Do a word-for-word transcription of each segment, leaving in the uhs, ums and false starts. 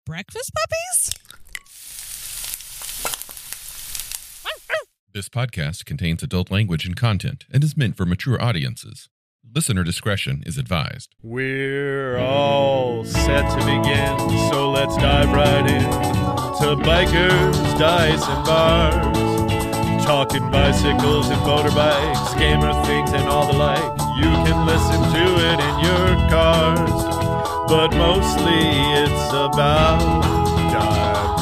breakfast puppies? This podcast contains adult language and content and is meant for mature audiences. Listener discretion is advised. We're all set to begin, so let's dive right in to Bikers, Dice, and Bars. Talking bicycles and motorbikes, gamer things and all the like. You can listen to it in your cars, but mostly it's about dive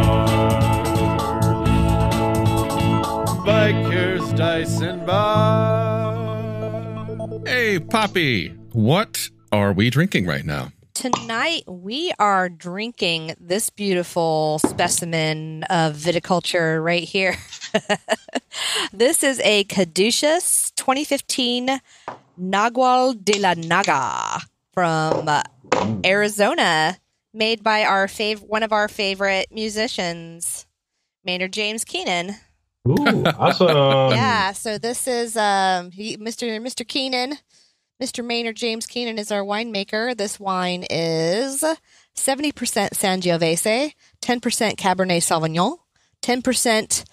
bars. Bikers, Dice, and Bars. Hey, Poppy, what are we drinking right now? Tonight, we are drinking this beautiful specimen of viticulture right here. This is a Caduceus twenty fifteen Nagual de la Naga from uh, Arizona, made by our fav- one of our favorite musicians, Maynard James Keenan. Ooh, awesome. Yeah, so this is um, he, Mister Mister Keenan. Mister Maynard James Keenan is our winemaker. This wine is seventy percent Sangiovese, ten percent Cabernet Sauvignon, ten percent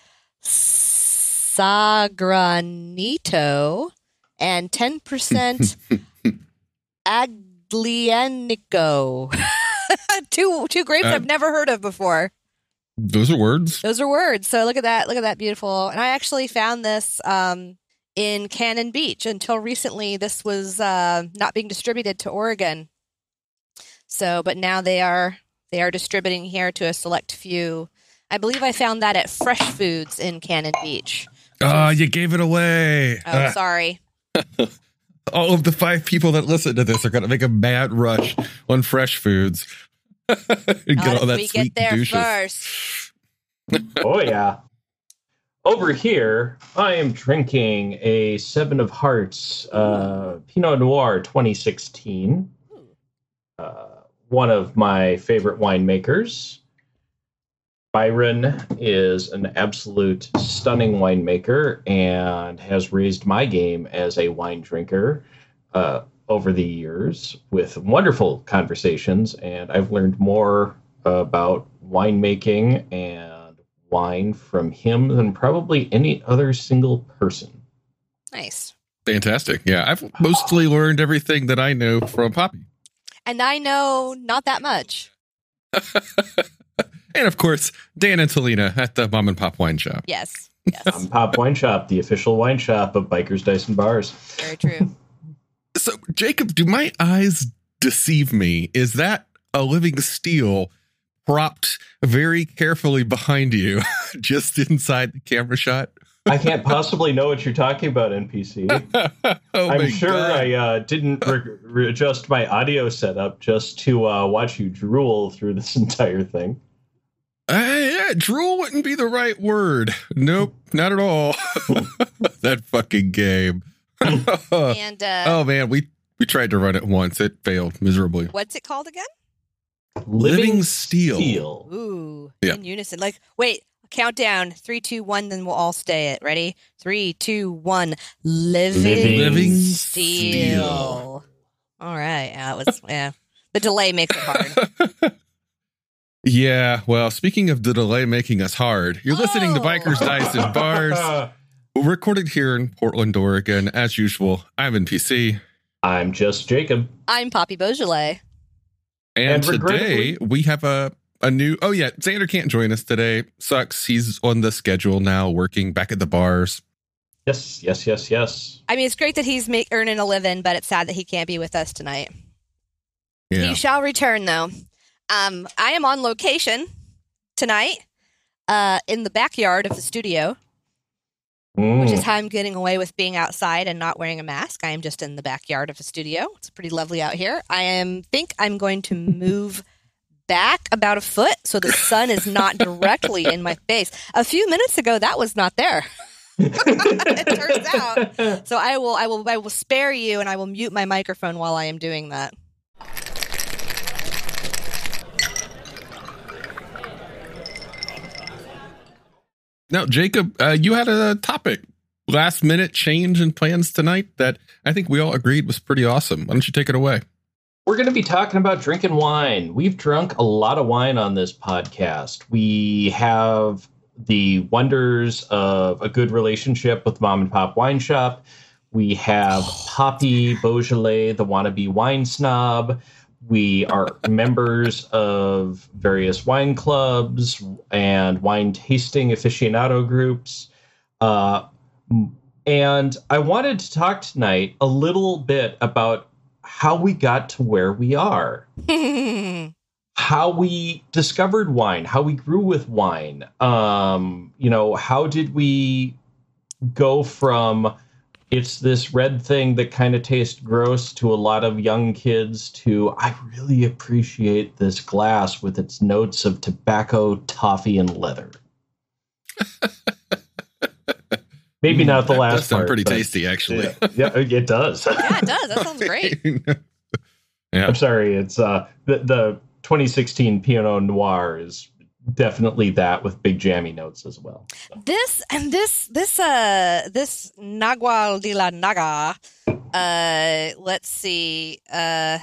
Sagranito, and ten percent Aglianico. two two grapes uh, I've never heard of before. Those are words? Those are words. So look at that. Look at that beautiful. And I actually found this um, in Cannon Beach. Until recently, this was uh, not being distributed to Oregon. So, but now they are they are distributing here to a select few. I believe I found that at Fresh Foods in Cannon Beach. Oh, you gave it away. Oh, uh, sorry. All of the five people that listen to this are going to make a mad rush on Fresh Foods. Get all that we sweet get there douches. First. Oh, yeah. Over here, I am drinking a Seven of Hearts uh, Pinot Noir twenty sixteen. Uh, one of my favorite winemakers. Byron is an absolute stunning winemaker and has raised my game as a wine drinker uh, over the years with wonderful conversations. And I've learned more about winemaking and wine from him than probably any other single person. Nice. Fantastic. Yeah, I've mostly learned everything that I know from Poppy. And I know not that much. And, of course, Dan and Talina at the Mom and Pop Wine Shop. Yes. Yes. Mom and Pop Wine Shop, the official wine shop of Bikers, Dice, and Bars. Very true. So, Jacob, do my eyes deceive me? Is that a living steel propped very carefully behind you, just inside the camera shot? I can't possibly know what you're talking about, N P C. oh I'm sure God. I uh, didn't re- readjust my audio setup just to uh, watch you drool through this entire thing. Uh, yeah, drool wouldn't be the right word. Nope, not at all. That fucking game. and uh, oh man, we we tried to run it once. It failed miserably. What's it called again? Living, Living Steel. Steel. Ooh, yeah. In unison. Like, wait, countdown. Three, two, one. Then we'll all stay it. Ready? Three, two, one. Living, Living Steel. Steel. All right. Yeah, it was. Yeah, the delay makes it hard. Yeah. Well, speaking of the delay making us hard, you're oh. listening to Bikers, Dice, and Bars. We're recorded here in Portland, Oregon. As usual, I'm N P C. I'm just Jacob. I'm Poppy Beaujolais. And, and today we have a, a new... Oh, yeah. Xander can't join us today. Sucks. He's on the schedule now, working back at the bars. Yes, yes, yes, yes. I mean, it's great that he's make, earning a living, but it's sad that he can't be with us tonight. Yeah. He shall return, though. Um, I am on location tonight uh, in the backyard of the studio. Mm. Which is how I'm getting away with being outside and not wearing a mask. I am just in the backyard of the studio. It's pretty lovely out here. I am think I'm going to move back about a foot so the sun is not directly in my face. A few minutes ago, that was not there. It turns out. So I will, I will, I will spare you, and I will mute my microphone while I am doing that. Now, Jacob, uh, you had a topic, last minute change in plans tonight that I think we all agreed was pretty awesome. Why don't you take it away? we're going to be talking about drinking wine. We've drunk a lot of wine on this podcast. We have the wonders of a good relationship with Mom and Pop Wine Shop. We have Poppy Beaujolais, the wannabe wine snob. We are members of various wine clubs and wine tasting aficionado groups. Uh, and I wanted to talk tonight a little bit about how we got to where we are, how we discovered wine, how we grew with wine. Um, you know, how did we go from it's this red thing that kind of tastes gross to a lot of young kids to I really appreciate this glass with its notes of tobacco, toffee, and leather. Maybe not the that last does sound part. Pretty but, tasty, actually. Yeah, yeah, it does. Yeah, it does. That sounds great. Yeah. I'm sorry. It's uh, the the twenty sixteen Pinot Noir is definitely that with big jammy notes as well. So. This and this this uh this Nagual de la Naga. Uh, let's see. Uh,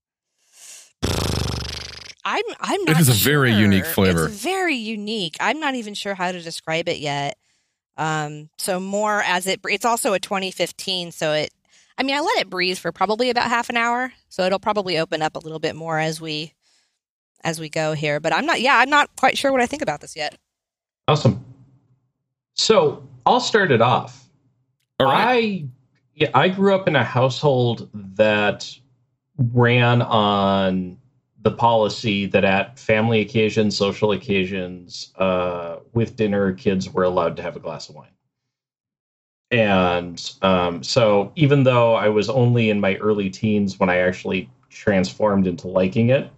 I'm I'm not. It is a very sure. unique flavor. It's very unique. I'm not even sure how to describe it yet. Um, so more as it, it's also a twenty fifteen. So it, I mean, I let it breathe for probably about half an hour. So it'll probably open up a little bit more as we, as we go here, but I'm not, yeah, I'm not quite sure what I think about this yet. Awesome. So I'll start it off. All right. I, yeah, I grew up in a household that ran on the policy that at family occasions, social occasions, uh, with dinner, kids were allowed to have a glass of wine. And um, so even though I was only in my early teens when I actually transformed into liking it,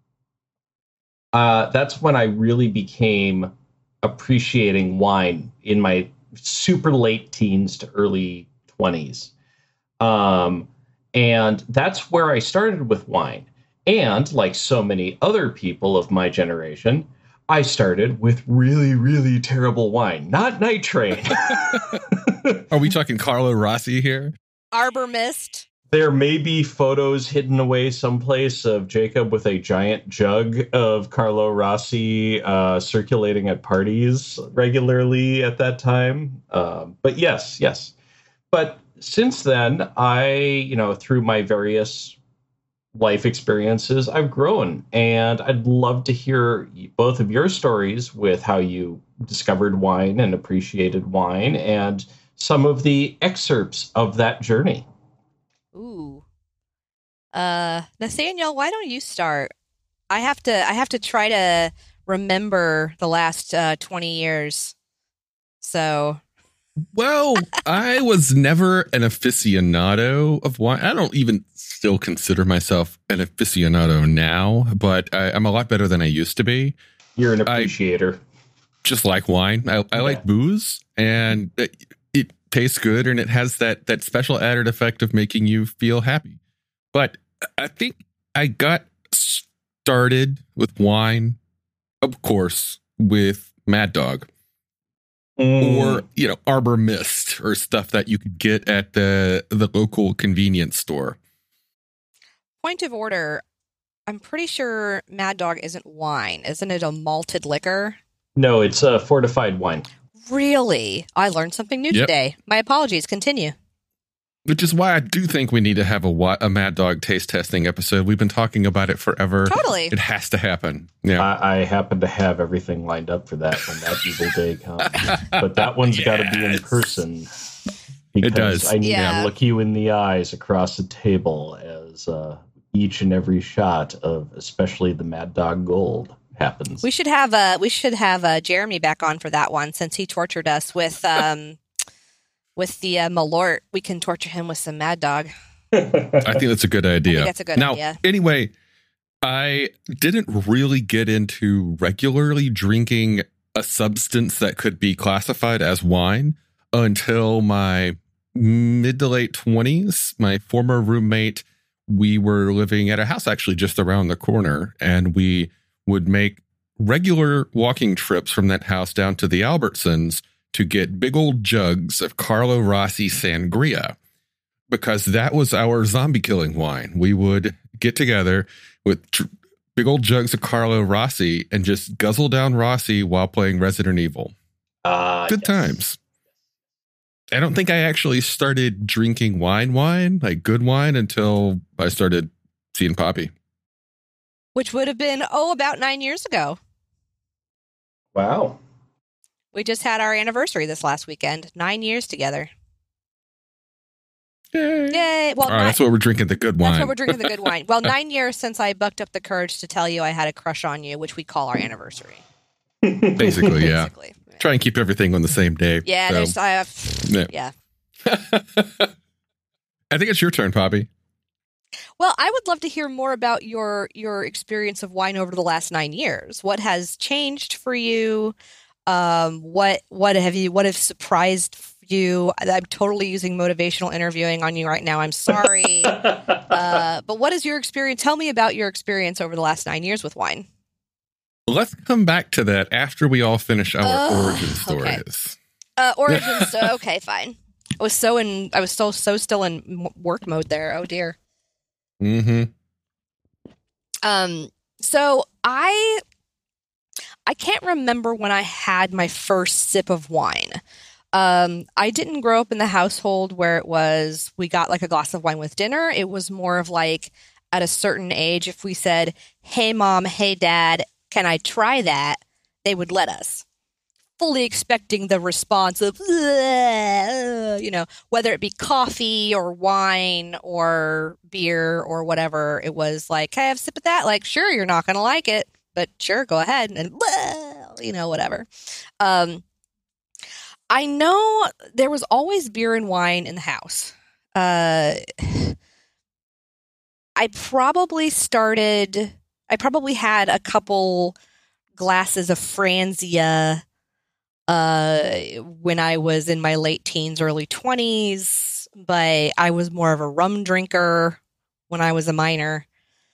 uh, that's when I really became appreciating wine in my super late teens to early twenties. Um, and that's where I started with wine. And like so many other people of my generation, I started with really, really terrible wine, not Night Train. Are we talking Carlo Rossi here? Arbor Mist. There may be photos hidden away someplace of Jacob with a giant jug of Carlo Rossi uh, circulating at parties regularly at that time. Um, but yes, yes. But since then, I, you know, through my various life experiences, I've grown, and I'd love to hear both of your stories with how you discovered wine and appreciated wine and some of the excerpts of that journey. Ooh. Uh, Nathaniel, why don't you start? I have to, I have to try to remember the last uh, twenty years. So. Well, I was never an aficionado of wine. I don't even still consider myself an aficionado now, but I, I'm a lot better than I used to be. You're an appreciator. I just like wine. I, I yeah. like booze, and it, it tastes good, and it has that that special added effect of making you feel happy. But I think I got started with wine, of course, with Mad Dog. Mm. Or, you know, Arbor Mist or stuff that you could get at the the local convenience store. Point of order. I'm pretty sure Mad Dog isn't wine. Isn't it a malted liquor? No, it's a fortified wine. Really? I learned something new Yep. today. My apologies. Continue. Which is why I do think we need to have a, wa- a Mad Dog taste testing episode. We've been talking about it forever. Totally. It has to happen. Yeah. I, I happen to have everything lined up for that when that evil day comes. But that one's got to be in Yes. person. It does. I need Yeah. to look you in the eyes across the table as uh, each and every shot of especially the Mad Dog Gold happens. We should have uh we should have uh, Jeremy back on for that one since he tortured us with um with the uh, Malort. We can torture him with some Mad Dog. I think that's a good idea. I think that's a good now, idea. Anyway, I didn't really get into regularly drinking a substance that could be classified as wine until my mid to late twenties. My former roommate, we were living at a house actually just around the corner, and we would make regular walking trips from that house down to the Albertsons to get big old jugs of Carlo Rossi Sangria, because that was our zombie killing wine. We would get together with tr- big old jugs of Carlo Rossi and just guzzle down Rossi while playing Resident Evil. Uh, Good yes. times. I don't think I actually started drinking wine wine, like good wine, until I started seeing Poppy. Which would have been, oh, about nine years ago. Wow. We just had our anniversary this last weekend. Nine years together. Yay. Yay. Well, All right, nine- that's what we're drinking, the good wine. That's what we're drinking, the good wine. Well, nine years since I bucked up the courage to tell you I had a crush on you, which we call our anniversary. Basically, yeah. Basically. Try and keep everything on the same day. Yeah, so. there's, uh, Yeah. yeah. I think it's your turn, Poppy. Well, I would love to hear more about your your experience of wine over the last nine years. What has changed for you? Um, what what have you what have surprised you? I'm totally using motivational interviewing on you right now. I'm sorry, uh, but what is your experience? Tell me about your experience over the last nine years with wine. Let's come back to that after we all finish our Oh, origin okay. stories. Uh, origins. so, okay, fine. I was so in. I was so so still in m- work mode there. Oh dear. Mm-hmm. Um. So I. I can't remember when I had my first sip of wine. Um, I didn't grow up in the household where it was we got like a glass of wine with dinner. It was more of like at a certain age, if we said, "Hey, mom, hey, dad, can I try that?" they would let us, fully expecting the response of, you know, whether it be coffee or wine or beer or whatever. It was like, "Can I have a sip of that?" Like, sure, you're not going to like it, but sure, go ahead. And, you know, whatever. Um, I know there was always beer and wine in the house. Uh, I probably started, I probably had a couple glasses of Franzia uh, when I was in my late teens, early twenties, but I was more of a rum drinker when I was a minor.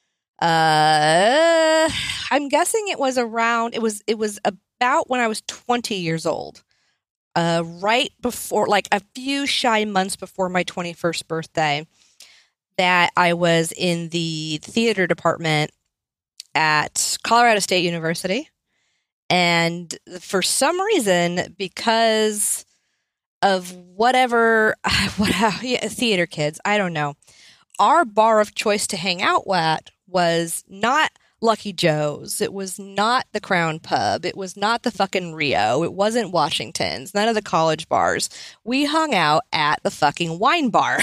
Uh, I'm guessing it was around, it was, it was about when I was twenty years old. Uh, right before, like a few shy months before my twenty-first birthday, that I was in the theater department at Colorado State University. And for some reason, because of whatever, what, yeah, theater kids, I don't know, our bar of choice to hang out at was not Lucky Joe's. It was not the Crown Pub. It was not the fucking Rio. It wasn't Washington's. None of the college bars. We hung out at the fucking wine bar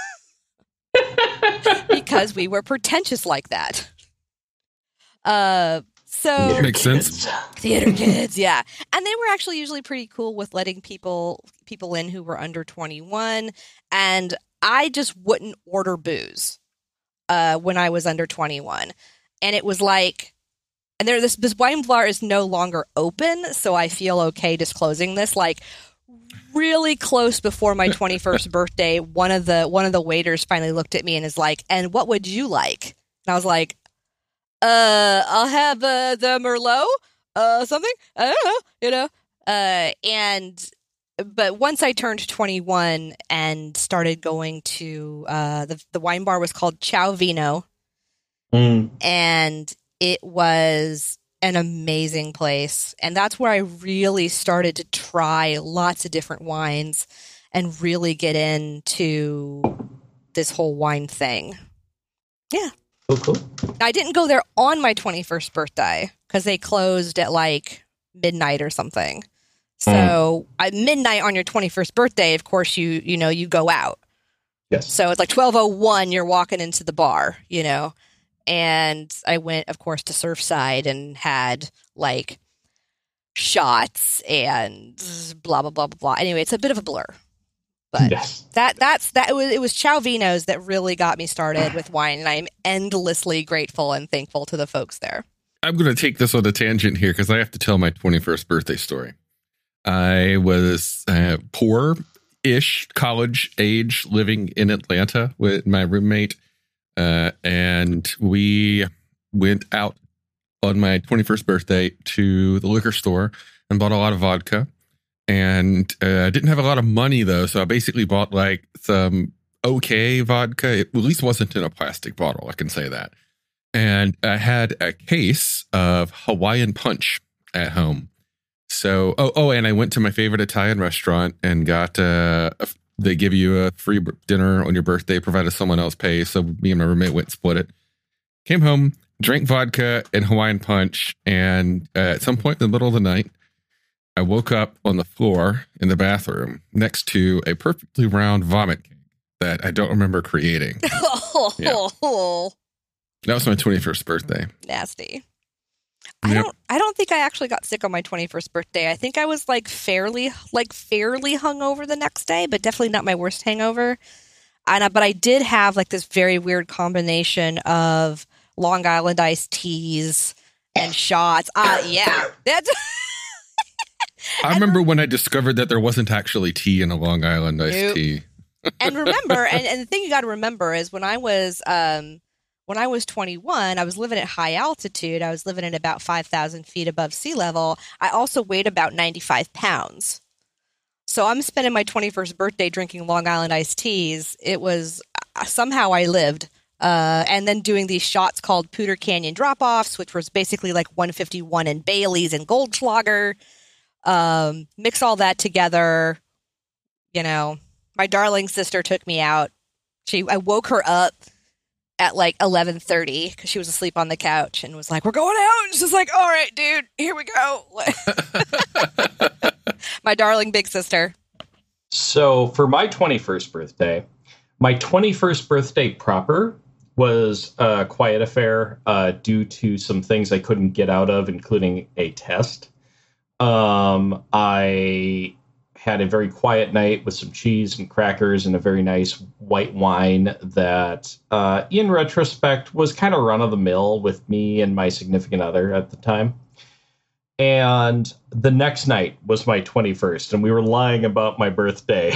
because we were pretentious like that. Uh, so Theater Makes sense. kids. theater kids, yeah, and they were actually usually pretty cool with letting people people in who were under twenty-one. And I just wouldn't order booze uh, when I was under twenty-one. And it was like, and there, this, this wine bar is no longer open, so I feel okay disclosing this. Like, really close before my twenty-first birthday, one of the one of the waiters finally looked at me and is like, "And what would you like?" And I was like, "Uh, I'll have uh, the Merlot, uh, something. I don't know, you know." Uh, and but once I turned twenty-one and started going to uh, the the wine bar was called Ciao Vino. Mm. And it was an amazing place. And that's where I really started to try lots of different wines and really get into this whole wine thing. Yeah. Oh, cool. I didn't go there on my twenty-first birthday because they closed at like midnight or something. So at midnight on your twenty-first birthday, of course, you, you know, you go out. Yes. So it's like twelve oh one, you're walking into the bar, you know. And I went, of course, to Surfside and had like shots and blah blah blah blah blah. Anyway, it's a bit of a blur, but Yes. that that's that it was it was Ciao Vinos that really got me started with wine, and I'm endlessly grateful and thankful to the folks there. I'm going to take this on a tangent here because I have to tell my twenty-first birthday story. I was uh, poor-ish, college age, living in Atlanta with my roommate. Uh, and we went out on my twenty-first birthday to the liquor store and bought a lot of vodka. And I uh, didn't have a lot of money, though. So I basically bought like some okay vodka. It at least wasn't in a plastic bottle. I can say that. And I had a case of Hawaiian Punch at home. So, oh, oh, and I went to my favorite Italian restaurant and got, uh, a, they give you a free dinner on your birthday, provided someone else pays. So me and my roommate went and split it. Came home, drank vodka and Hawaiian Punch. And uh, at some point in the middle of the night, I woke up on the floor in the bathroom next to a perfectly round vomit cake that I don't remember creating. Yeah. That was my twenty-first birthday. Nasty. I Yep. don't I don't think I actually got sick on my twenty-first birthday. I think I was like fairly like fairly hungover the next day, but definitely not my worst hangover. And I, but I did have like this very weird combination of Long Island iced teas and shots. Uh yeah. That's I remember when I discovered that there wasn't actually tea in a Long Island iced Nope. tea. and remember, and, and the thing you got to remember is when I was um, when I was twenty-one, I was living at high altitude. I was living at about five thousand feet above sea level. I also weighed about ninety-five pounds. So I'm spending my twenty-first birthday drinking Long Island iced teas. It was uh, somehow I lived. Uh, and then doing these shots called Pooter Canyon drop-offs, which was basically like one fifty-one in Bailey's and Goldschlager. Um, mix all that together, you know. My darling sister took me out. She, I woke her up at like eleven thirty because she was asleep on the couch and was like, "We're going out." And she's like, "All right, dude, here we go." My darling big sister. So for my twenty-first birthday, my twenty-first birthday proper was a quiet affair uh, due to some things I couldn't get out of, including a test. Um, I had a very quiet night with some cheese and crackers and a very nice white wine that, uh, in retrospect, was kind of run-of-the-mill with me and my significant other at the time. And the next night was my twenty-first, and we were lying about my birthday.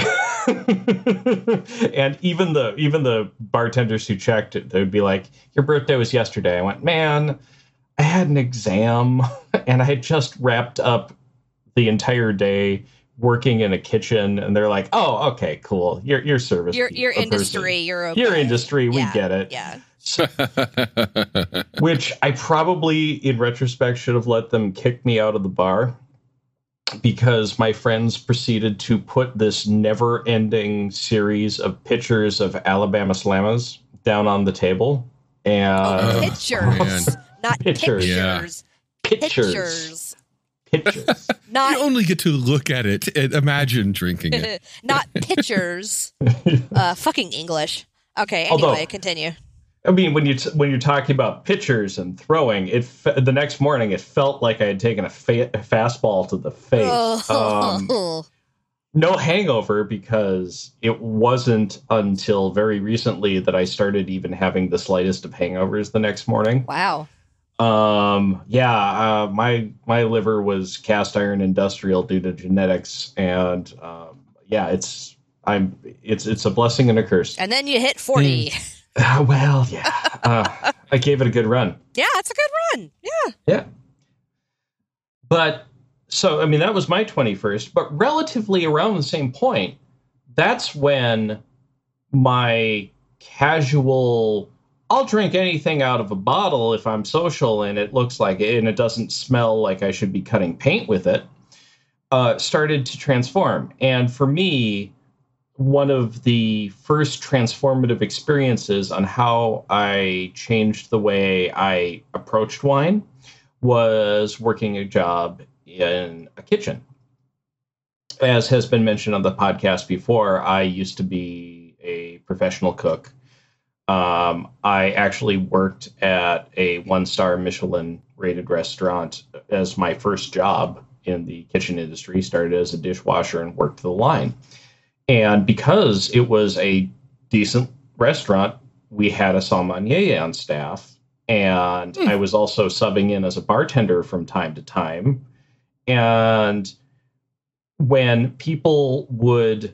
And even the even the bartenders who checked it, they would be like, "Your birthday was yesterday." I went, "Man, I had an exam, and I had just wrapped up the entire day working in a kitchen." And they're like, "Oh, okay, cool. Your your service, Your pe- your a person. industry, you're okay. Your industry, we Yeah, get it." Yeah. So, which I probably, in retrospect, should have let them kick me out of the bar, because my friends proceeded to put this never-ending series of pictures of Alabama Slammas down on the table. And Oh, Oh, pictures, man. not Pictures. pictures. pictures. Pictures. Pictures. Not You only get to look at it and imagine drinking it. not pictures. Uh, fucking English. Okay. Anyway, Although- continue. I mean, when you t- when you're talking about pitchers and throwing, it fe- the next morning it felt like I had taken a, fa- a fastball to the face. Um, Oh. no hangover, because it wasn't until very recently that I started even having the slightest of hangovers the next morning. Wow. Um, yeah, uh, my my liver was cast iron industrial due to genetics, and um, yeah, it's I'm it's it's a blessing and a curse. And then you hit forty. Uh, well, yeah, uh, I gave it a good run. Yeah, it's a good run. Yeah. Yeah. But so, I mean, that was my twenty-first, but relatively around the same point, that's when my casual, I'll drink anything out of a bottle if I'm social and it looks like it and it doesn't smell like I should be cutting paint with it, uh, started to transform. And for me, one of the first transformative experiences on how I changed the way I approached wine was working a job in a kitchen. As has been mentioned on the podcast before, I used to be a professional cook. Um, I actually worked at a one-star Michelin-rated restaurant as my first job in the kitchen industry. Started as a dishwasher and worked the line. And because it was a decent restaurant, we had a sommelier on staff. And Hmm. I was also subbing in as a bartender from time to time. And when people would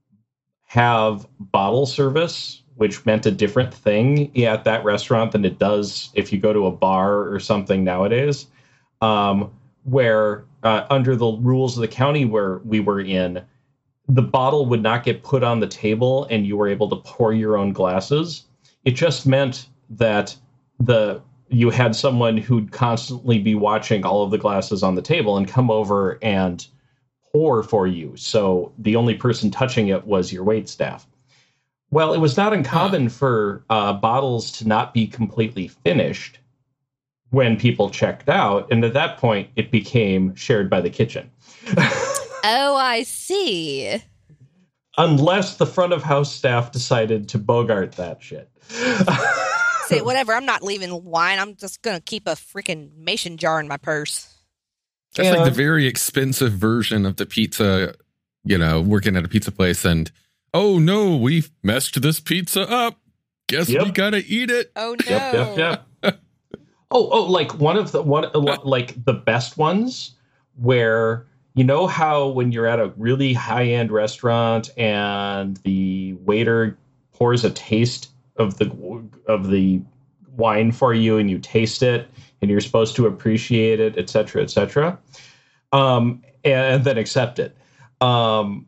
have bottle service, which meant a different thing at that restaurant than it does if you go to a bar or something nowadays, um, where uh, under the rules of the county where we were in, the bottle would not get put on the table and you were able to pour your own glasses. It just meant that the you had someone who'd constantly be watching all of the glasses on the table and come over and pour for you. So the only person touching it was your waitstaff. Well, it was not uncommon for uh, bottles to not be completely finished when people checked out. And at that point, it became shared by the kitchen. Oh, I see. Unless the front of house staff decided to bogart that shit. Say, whatever, I'm not leaving wine. I'm just going to keep a freaking mason jar in my purse. That's Yeah. like the very expensive version of the pizza, you know, working at a pizza place and, oh no, we've messed this pizza up. Guess Yep. we gotta eat it. Oh, no. Yep, yep, yep. oh, oh, like one of the one, like the best ones where, you know how when you're at a really high end restaurant and the waiter pours a taste of the of the wine for you and you taste it and you're supposed to appreciate it, et cetera, et cetera, um, and then accept it. Um,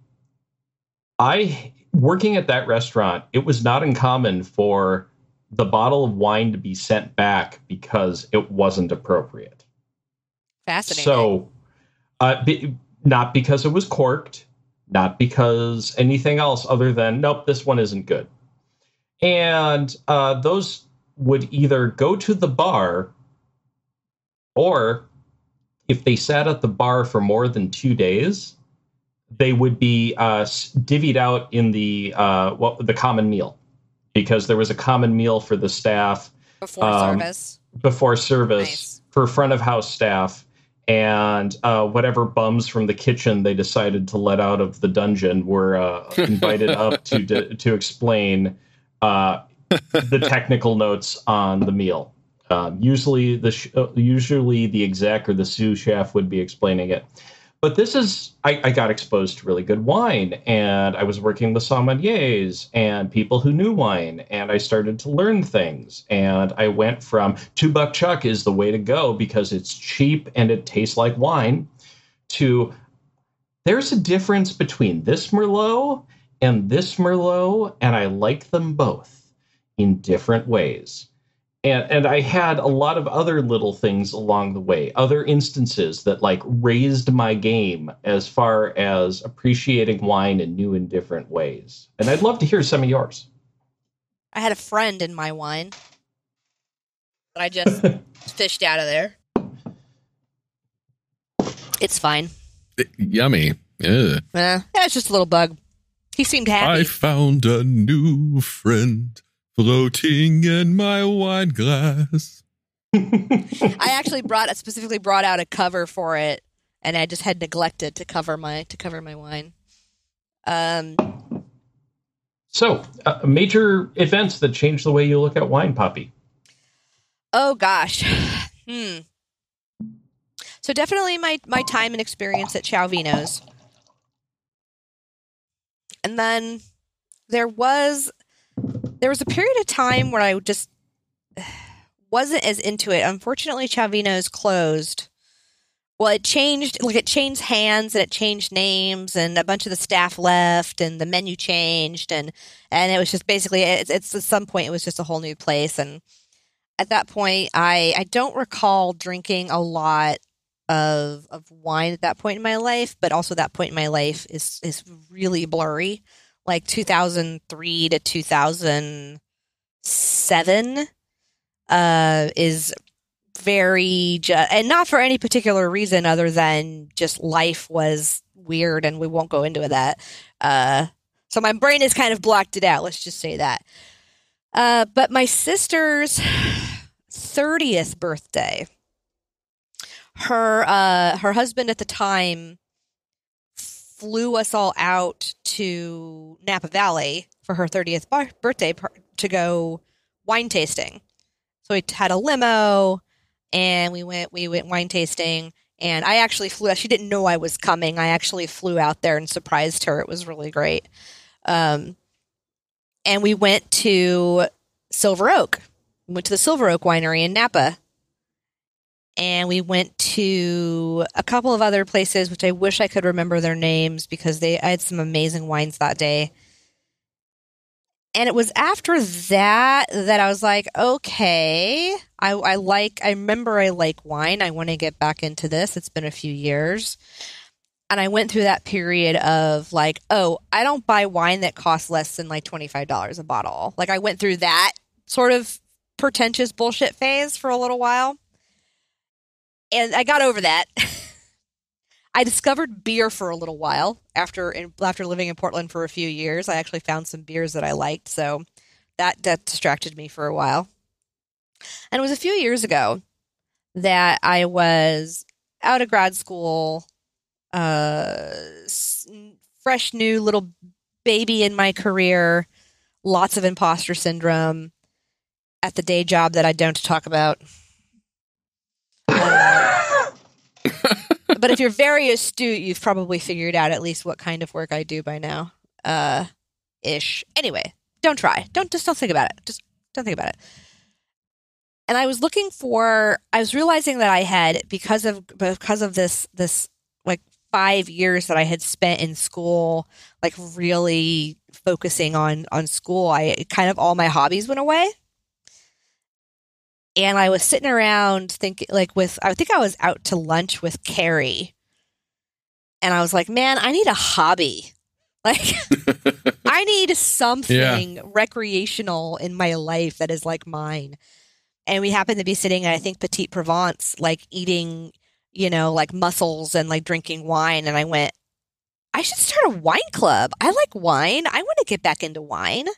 I working at that restaurant, it was not uncommon for the bottle of wine to be sent back because it wasn't appropriate. Fascinating. So, uh, be, not because it was corked, not because anything else other than, nope, this one isn't good. And uh, those would either go to the bar, or if they sat at the bar for more than two days, they would be uh, divvied out in the uh, what, the common meal, because there was a common meal for the staff Before um, service. before service Nice. for front of house staff. And uh, whatever bums from the kitchen they decided to let out of the dungeon were uh, invited up to to, to explain uh, the technical notes on the meal. Um, usually, the sh- uh, usually the exec or the sous chef would be explaining it. But this is, I, I got exposed to really good wine, and I was working with sommeliers and people who knew wine, and I started to learn things. And I went from two buck chuck is the way to go because it's cheap and it tastes like wine, to there's a difference between this Merlot and this Merlot, and I like them both in different ways. And, and I had a lot of other little things along the way, other instances that like raised my game as far as appreciating wine in new and different ways. And I'd love to hear some of yours. I had a friend in my wine that I just fished out of there. It's fine. Yummy. Ugh. Eh, it's just a little bug. He seemed happy. I found a new friend floating in my wine glass. I actually brought specifically brought out a cover for it, and I just had neglected to cover my to cover my wine. Um, So, uh, major events that changed the way you look at wine, Poppy. oh gosh, hmm. So definitely my my time and experience at Ciao Vinos, and then there was there was a period of time where I just wasn't as into it. Unfortunately, Ciao Vinos closed. Well, it changed, like it changed hands and it changed names and a bunch of the staff left and the menu changed and, and it was just basically, it's, it's at some point it was just a whole new place. And at that point, I, I don't recall drinking a lot of, of wine at that point in my life, but also that point in my life is, is really blurry. Like two thousand three to two thousand seven uh, is very ju- and not for any particular reason other than just life was weird, and we won't go into that. Uh, so my brain has kind of blocked it out. Let's just say that. Uh, but my sister's thirtieth birthday, her uh, her husband at the time flew us all out to Napa Valley for her thirtieth bar- birthday par- to go wine tasting. So we had a limo. And we went, we went wine tasting, and I actually flew out. She didn't know I was coming. I actually flew out there and surprised her. It was really great. Um, and we went to Silver Oak. We went to the Silver Oak Winery in Napa. And we went to a couple of other places, which I wish I could remember their names because they I had some amazing wines that day. And it was after that that I was like, okay, I, I like, I remember I like wine. I want to get back into this. It's been a few years. And I went through that period of like, oh, I don't buy wine that costs less than like twenty-five dollars a bottle. Like I went through that sort of pretentious bullshit phase for a little while. And I got over that. I discovered beer for a little while after after living in Portland for a few years. I actually found some beers that I liked, so that, that distracted me for a while. And it was a few years ago that I was out of grad school, uh, fresh new little baby in my career, lots of imposter syndrome at the day job that I don't talk about. Uh, But if you're very astute, you've probably figured out at least what kind of work I do by now. Uh, ish. Anyway, don't try. Don't just don't think about it. Just don't think about it. And I was looking for. I was realizing that I had because of because of this this like five years that I had spent in school, like really focusing on on school. I kind of all my hobbies went away. And I was sitting around thinking, like, with, I think I was out to lunch with Carrie. And I was like, man, I need a hobby. Like, I need something yeah. recreational in my life that is like mine. And we happened to be sitting at, I think, Petite Provence, like eating, you know, like mussels and like drinking wine. And I went, I should start a wine club. I like wine. I want to get back into wine.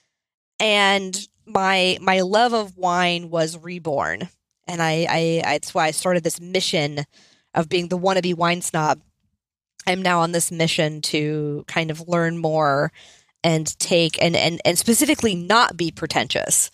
And my my love of wine was reborn, and I, I that's why I started this mission of being the wannabe wine snob. I'm now on this mission to kind of learn more and take and and and specifically not be pretentious.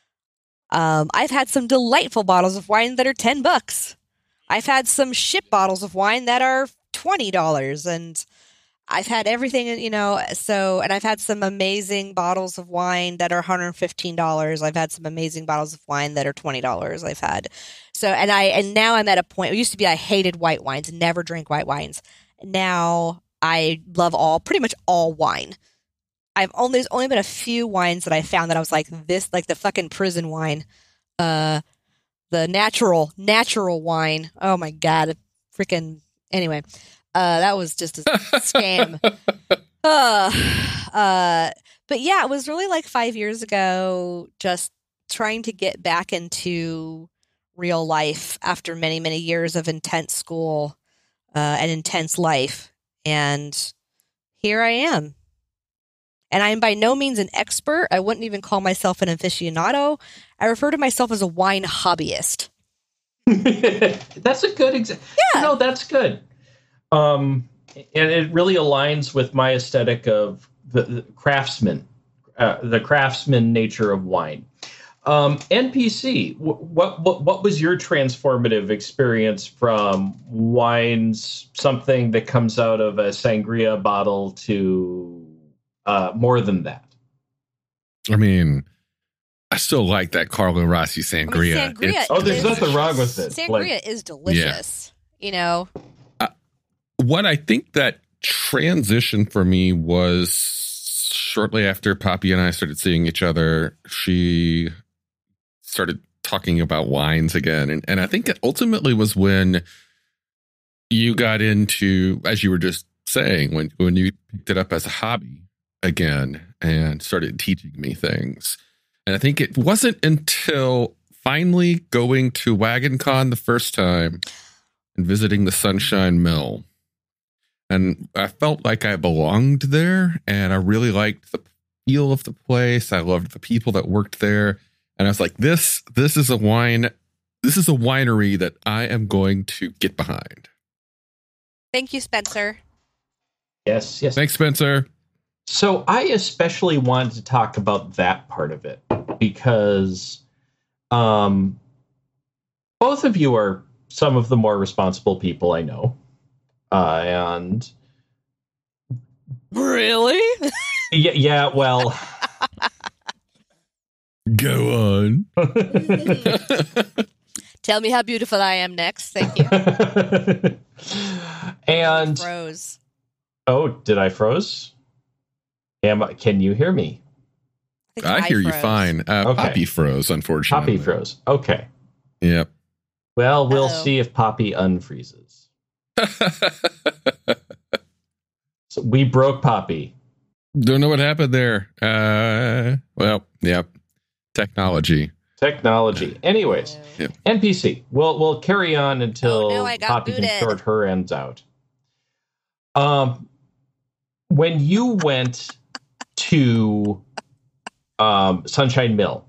Um, I've had some delightful bottles of wine that are ten bucks. I've had some shit bottles of wine that are twenty dollars, and I've had everything, you know, so, and I've had some amazing bottles of wine that are one hundred fifteen dollars. I've had some amazing bottles of wine that are twenty dollars. I've had. So, and I, and now I'm at a point, it used to be I hated white wines, never drink white wines. Now I love all, pretty much all wine. I've only, there's only been a few wines that I found that I was like this, like the fucking prison wine, uh, the natural, natural wine. Oh my God. Freaking, anyway. Uh, that was just a scam. Uh, uh, but yeah, it was really like five years ago, just trying to get back into real life after many, many years of intense school uh, and intense life. And here I am. And I'm by no means an expert. I wouldn't even call myself an aficionado. I refer to myself as a wine hobbyist. That's a good example. Yeah. No, that's good. Um, and it really aligns with my aesthetic of the, the craftsman, uh, the craftsman nature of wine. Um, N P C, what, what what was your transformative experience from wines, something that comes out of a sangria bottle, to uh, more than that? I mean, I still like that Carlo Rossi sangria. I mean, sangria oh, there's is, nothing wrong with it. Sangria like, is delicious. Yeah. You know. What I think that transition for me was shortly after Poppy and I started seeing each other. She started talking about wines again. And, and I think it ultimately was when you got into, as you were just saying, when, when you picked it up as a hobby again and started teaching me things. And I think it wasn't until finally going to WagonCon the first time and visiting the Sunshine Mill. And I felt like I belonged there, and I really liked the feel of the place. I loved the people that worked there. And I was like, this, this is a wine, this is a winery that I am going to get behind. Thank you, Spencer. Yes, yes. Thanks, Spencer. So I especially wanted to talk about that part of it because um, both of you are some of the more responsible people I know. Uh, and really? yeah, yeah, well, go on. Tell me how beautiful I am next. Thank you. And Froze. oh, did I froze? Am I, can you hear me? think I hear you froze. fine. Uh, Okay. Poppy froze, unfortunately. Poppy froze. Okay. Yep. Well, we'll Uh-oh. see if Poppy unfreezes. So we broke Poppy. Don't know what happened there. Uh, well, yep. Technology. Technology. Anyways, Yep. N P C. We'll we'll carry on until Oh, no, I got Poppy booted. can sort her ends out. Um, when you went to um, Sunshine Mill,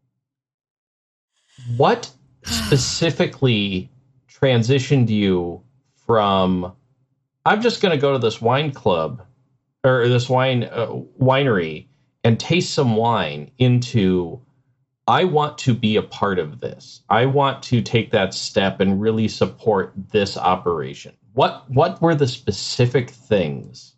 what specifically transitioned you from I'm just going to go to this wine club or this wine uh, winery and taste some wine into I want to be a part of this. I want to take that step and really support this operation. What what were the specific things?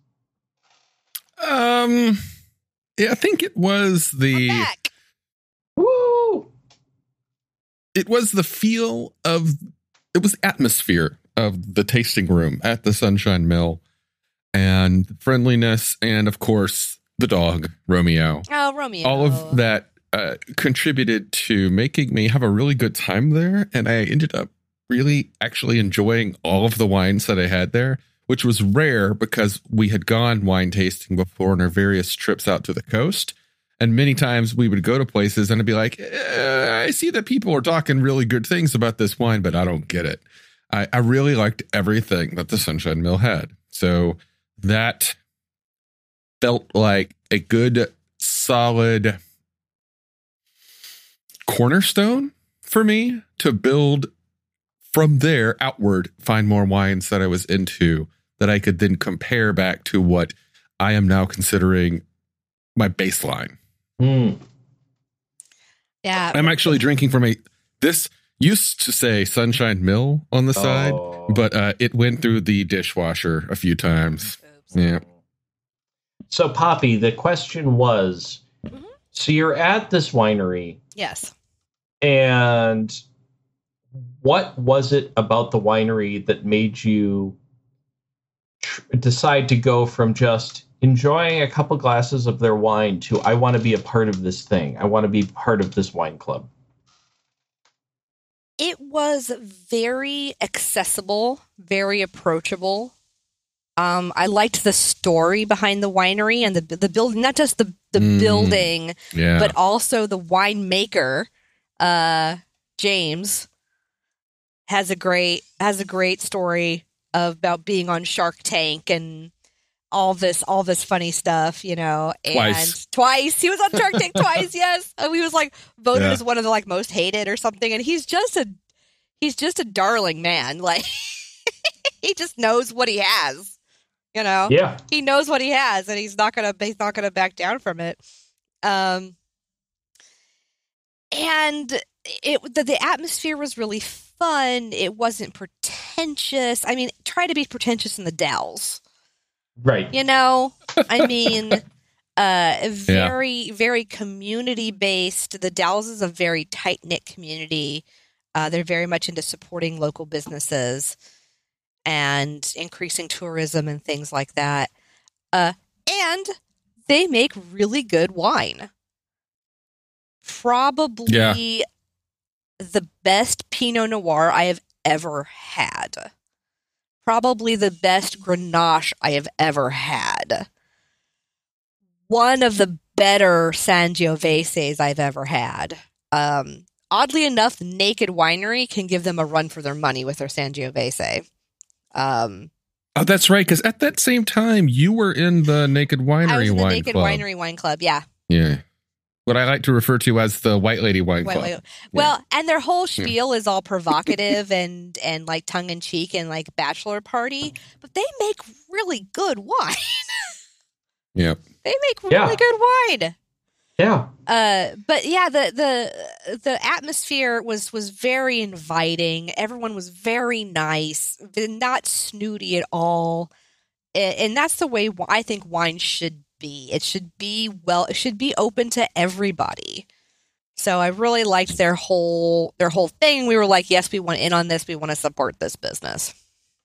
Um, yeah, I think it was We're the back. Woo! it was the feel of it was the atmosphere of the tasting room at the Sunshine Mill, and friendliness, and of course the dog Romeo. Oh, Romeo. All of that uh, contributed to making me have a really good time there, and I ended up really actually enjoying all of the wines that I had there, which was rare because we had gone wine tasting before on our various trips out to the coast. And many times we would go to places and I'd be like, eh, I see that people are talking really good things about this wine, but I don't get it. I, I really liked everything that the Sunshine Mill had. So that felt like a good, solid cornerstone for me to build from there outward, find more wines that I was into that I could then compare back to what I am now considering my baseline. Mm. Yeah. I'm actually drinking from a, this used to say Sunshine Mill on the side, Oh. but uh, it went through the dishwasher a few times. Oops. Yeah. So, Poppy, the question was, Mhm. so you're at this winery, Yes. and what was it about the winery that made you tr- decide to go from just enjoying a couple glasses of their wine to I want to be a part of this thing. I want to be part of this wine club. It was very accessible, very approachable. Um, I liked the story behind the winery and the the building, not just the the Mm. building, Yeah. but also the winemaker. Uh, James has a great has a great story about being on Shark Tank and all this all this funny stuff, you know. And Twice. twice he was on Shark Tank twice. Yes, and he was like voted Yeah. as one of the like most hated or something. And he's just a he's just a darling man. Like he just knows what he has, you know. Yeah. He knows what he has, and he's not gonna he's not gonna back down from it. Um, and it the, the atmosphere was really fun. It wasn't pretentious. I mean, try to be pretentious in the Dells, Right. you know. I mean, uh, very very community based. The Dells is a very tight knit community. Uh, they're very much into supporting local businesses and increasing tourism and things like that. Uh, and they make really good wine. Probably the best Pinot Noir I have ever had. Probably the best Grenache I have ever had. One of the better Sangioveses I've ever had. Um, oddly enough, Naked Winery can give them a run for their money with their Sangiovese. Um, Oh, that's right. Because at that same time, you were in the Naked Winery I was in the Wine Naked Club. Winery Wine Club, yeah. Yeah. What I like to refer to as the White Lady Wine Wait, Club. wait. Well, and their whole spiel is all provocative and and like tongue in cheek and like bachelor party, but they make really good wine. Yeah. They make really Yeah. good wine. Yeah. Uh, but yeah, the the the atmosphere was was very inviting. Everyone was very nice, not snooty at all, and, and that's the way I think wine should be. It should be well. It should be open to everybody. So I really liked their whole their whole thing. We were like, yes, we want in on this. We want to support this business.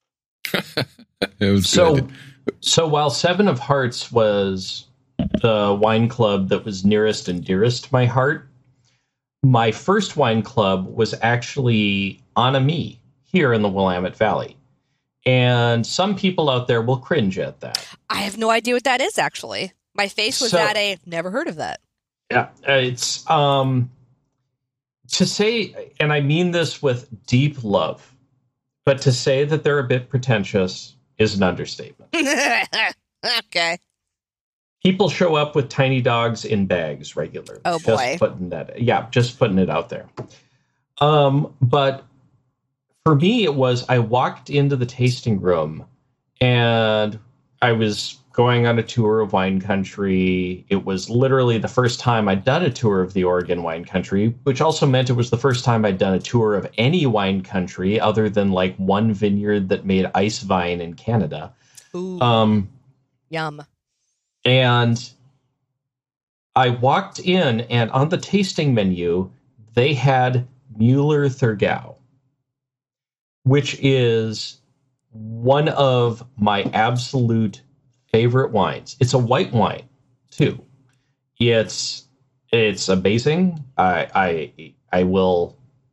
It was so, good. So while Seven of Hearts was the wine club that was nearest and dearest to my heart, my first wine club was actually Anami here in the Willamette Valley. And some people out there will cringe at that. I have no idea what that is, actually. My face was So- at a never heard of that. Yeah, it's um to say, and I mean this with deep love, but to say that they're a bit pretentious is an understatement. Okay. People show up with tiny dogs in bags regularly. Oh, Just boy. putting that, yeah, just putting it out there. Um, but for me, it was I walked into the tasting room and I was going on a tour of wine country. It was literally the first time I'd done a tour of the Oregon wine country, which also meant it was the first time I'd done a tour of any wine country other than like one vineyard that made ice vine in Canada. Ooh, Um, yum. and I walked in, and on the tasting menu, they had Mueller-Thurgau, which is one of my absolute favorite wines. It's a white wine, too. It's it's amazing. I I I will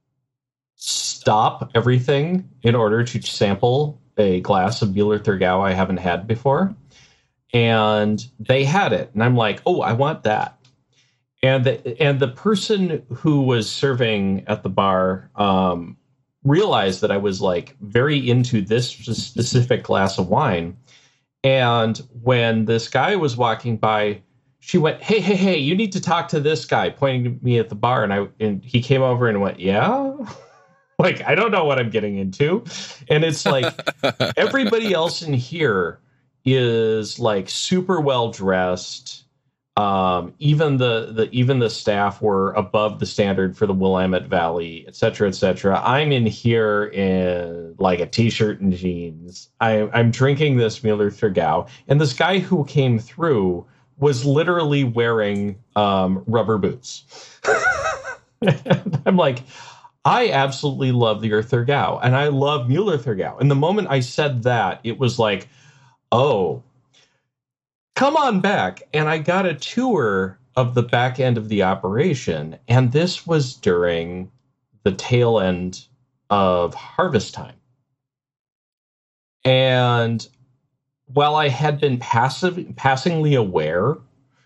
stop everything in order to sample a glass of Mueller-Thurgau I haven't had before. And they had it, and I'm like, oh, I want that. And the and the person who was serving at the bar um, realized that I was like very into this specific glass of wine. And when this guy was walking by, she went, "Hey, hey, hey! You need to talk to this guy," pointing to me at the bar. And I and he came over and went, "Yeah." Like, I don't know what I'm getting into. And it's like everybody else in here is like super well dressed. Um, even the, the even the staff were above the standard for the Willamette Valley, et cetera, et cetera. I'm in here in like a t-shirt and jeans. I, I'm drinking this Mueller-Thurgau, and this guy who came through was literally wearing um, rubber boots. And I'm like, I absolutely love the Thurgau, and I love Mueller-Thurgau. And the moment I said that, it was like, oh, come on back. And I got a tour of the back end of the operation. And this was during the tail end of harvest time. And while I had been passive, passingly aware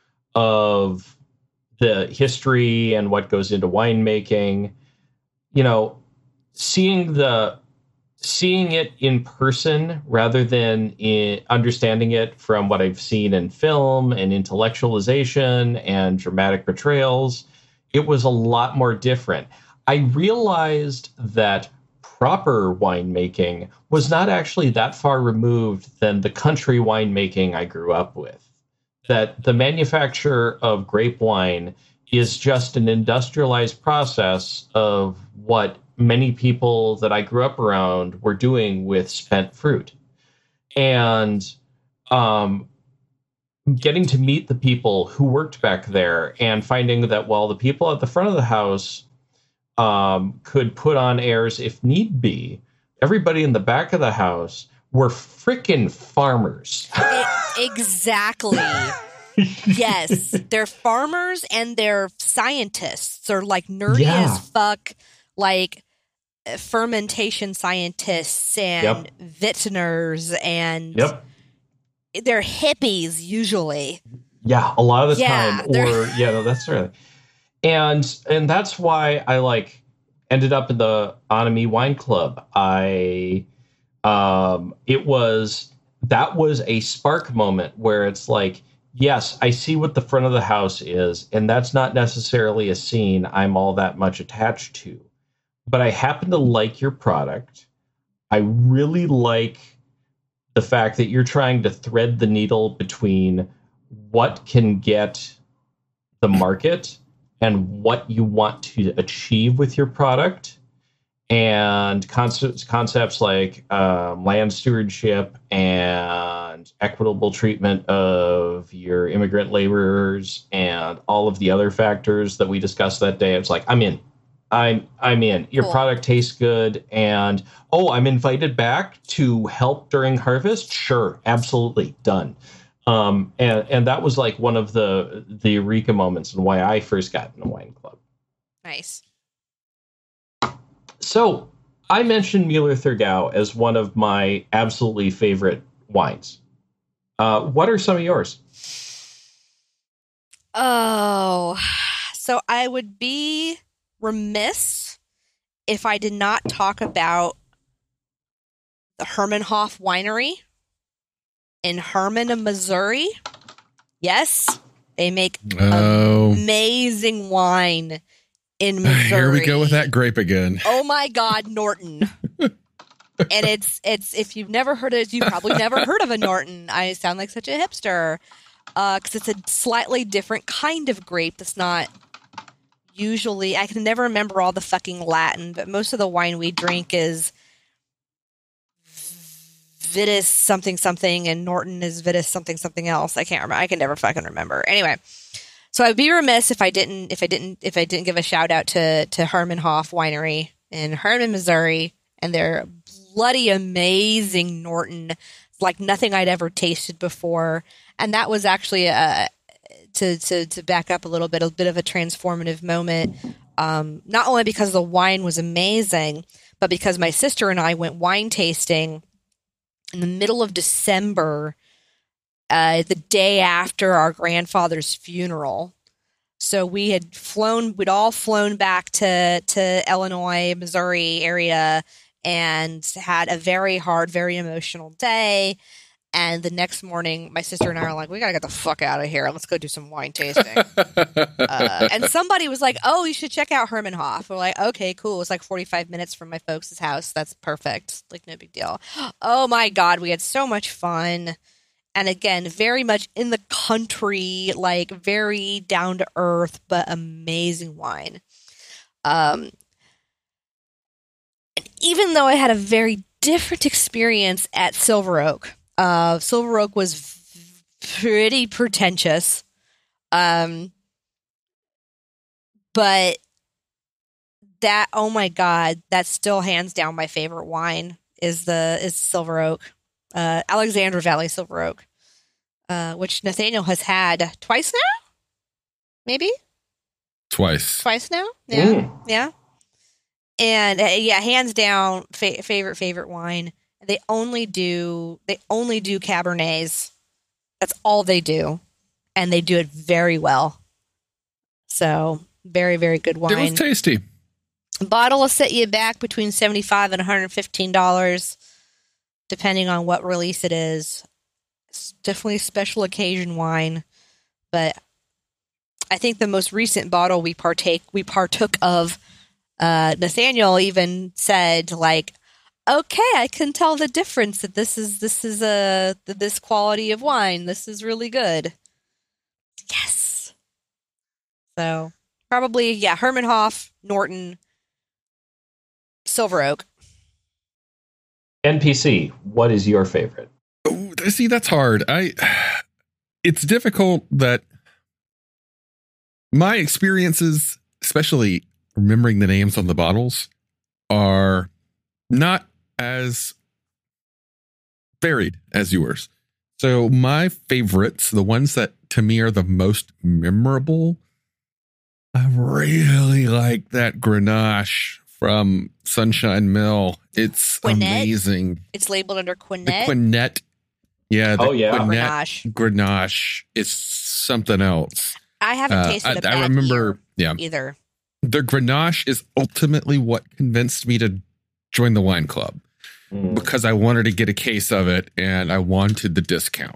of the history and what goes into winemaking, you know, seeing the seeing it in person rather than in understanding it from what I've seen in film and intellectualization and dramatic portrayals, it was a lot more different. I realized that proper winemaking was not actually that far removed than the country winemaking I grew up with. That the manufacture of grape wine is just an industrialized process of what many people that I grew up around were doing with spent fruit. And um, getting to meet the people who worked back there and finding that while the people at the front of the house um, could put on airs if need be, everybody in the back of the house were frickin' farmers. It, exactly. Yes. They're farmers and they're scientists. They're like nerdy Yeah. as fuck, like fermentation scientists and Yep. vintners, and Yep. they're hippies usually. Yeah, a lot of the Yeah, time. they're- Or yeah, no, that's right. And and that's why I like ended up in the Anami Wine Club. I um it was that was a spark moment where it's like, yes, I see what the front of the house is, and that's not necessarily a scene I'm all that much attached to. But I happen to like your product. I really like the fact that you're trying to thread the needle between what can get the market and what you want to achieve with your product, and concepts concepts like um, land stewardship and and equitable treatment of your immigrant laborers and all of the other factors that we discussed that day, it's like, I'm in. I'm I'm in. Your Cool. product tastes good, and oh, I'm invited back to help during harvest. Sure, absolutely, done. Um, and and that was like one of the the eureka moments and why I first got in the wine club. Nice. So I mentioned Mueller Thurgau as one of my absolutely favorite wines. Uh, what are some of yours? Oh, so I would be remiss if I did not talk about the Hermanhof Winery in Herman, Missouri. Yes, they make Oh, amazing wine in Missouri. here we go with that grape again. Oh my God, Norton. And it's it's if you've never heard of it, you've probably never heard of a Norton. I sound like such a hipster. Uh, because it's a slightly different kind of grape that's not usually, I can never remember all the fucking Latin, but most of the wine we drink is Vitis something something, and Norton is Vitis something something else. I can't remember. I can never fucking remember. Anyway, so I'd be remiss if I didn't if I didn't if I didn't give a shout out to to Hermanhof Winery in Herman, Missouri, and their bloody amazing Norton. It's like nothing I'd ever tasted before, and that was actually a. To, to to back up a little bit, a bit of a transformative moment, um, not only because the wine was amazing, but because my sister and I went wine tasting in the middle of December, uh, the day after our grandfather's funeral. So we had flown, we'd all flown back to, to Illinois, Missouri area, and had a very hard, very emotional day. And the next morning, my sister and I are like, we got to get the fuck out of here. Let's go do some wine tasting. uh, and somebody was like, oh, you should check out Hermanhof. We're like, okay, cool. It's like forty-five minutes from my folks' house. That's perfect. Like, no big deal. Oh, my God. We had so much fun. And again, very much in the country, like very down to earth, but amazing wine. Um, and even though I had a very different experience at Silver Oak, Uh, Silver Oak was v- pretty pretentious, um, but that oh my God, that's still hands down my favorite wine is the is Silver Oak, uh, Alexandra Valley Silver Oak, uh, which Nathaniel has had twice now, maybe Twice. twice now, yeah, Mm. yeah, and uh, yeah, hands down fa- favorite favorite wine. They only do they only do Cabernets. That's all they do, and they do it very well. So very very good It wine. was tasty. Bottle will set you back between seventy five and one hundred fifteen dollars, depending on what release it is. It's definitely a special occasion wine, but I think the most recent bottle we partake we partook of, uh, Nathaniel even said like, okay, I can tell the difference that this is this is a this quality of wine. This is really good. Yes. So probably yeah, Hermanhof, Norton, Silver Oak. N P C, what is your favorite? Oh, see, that's hard. I. It's difficult that my experiences, especially remembering the names on the bottles, are not as varied as yours. So my favorites, the ones that to me are the most memorable, I really like that Grenache from Sunshine Mill. It's Quinette? amazing. It's labeled under The Quinette. Quinette. Yeah, the Oh, yeah. Quinette Grenache. Grenache is something else. I haven't Uh, tasted I, a I bad remember, yeah, beer either. the Grenache is ultimately what convinced me to join the wine club Mm. because I wanted to get a case of it and I wanted the discount.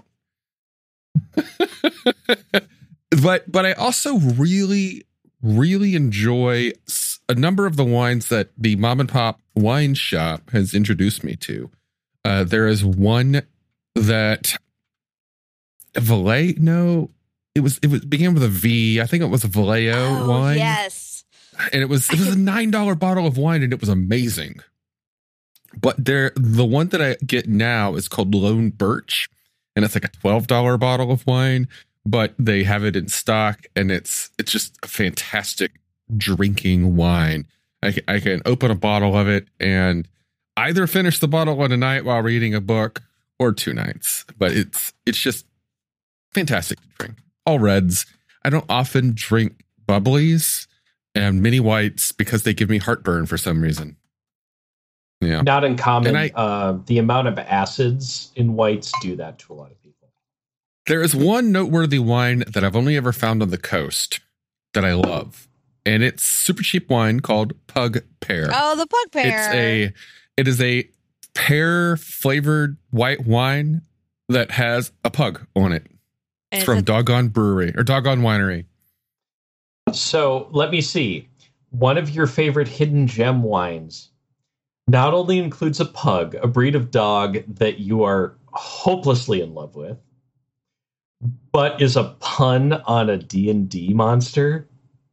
but but I also really really enjoy s- a number of the wines that the mom and pop wine shop has introduced me to. Uh, there is one that Vallejo, no, it was it was began with a V. I think it was a Vallejo Oh, wine. yes. And it was it was a nine dollar bottle of wine, and it was amazing. But there, the one that I get now is called Lone Birch, and it's like a twelve dollar bottle of wine, but they have it in stock, and it's it's just a fantastic drinking wine. I can, I can open a bottle of it and either finish the bottle in a night while reading a book or two nights, but it's it's just fantastic to drink. All reds. I don't often drink bubblies and mini whites because they give me heartburn for some reason. Yeah. Not uncommon. I, uh, the amount of acids in whites do that to a lot of people. There is one noteworthy wine that I've only ever found on the coast that I love, and it's super cheap wine called Pug Pear. Oh, the Pug Pear. It's a, it is a pear flavored white wine that has a pug on it. It's from Doggone Brewery or Doggone Winery. So let me see. One of your favorite hidden gem wines not only includes a pug, a breed of dog that you are hopelessly in love with, but is a pun on a D and D monster.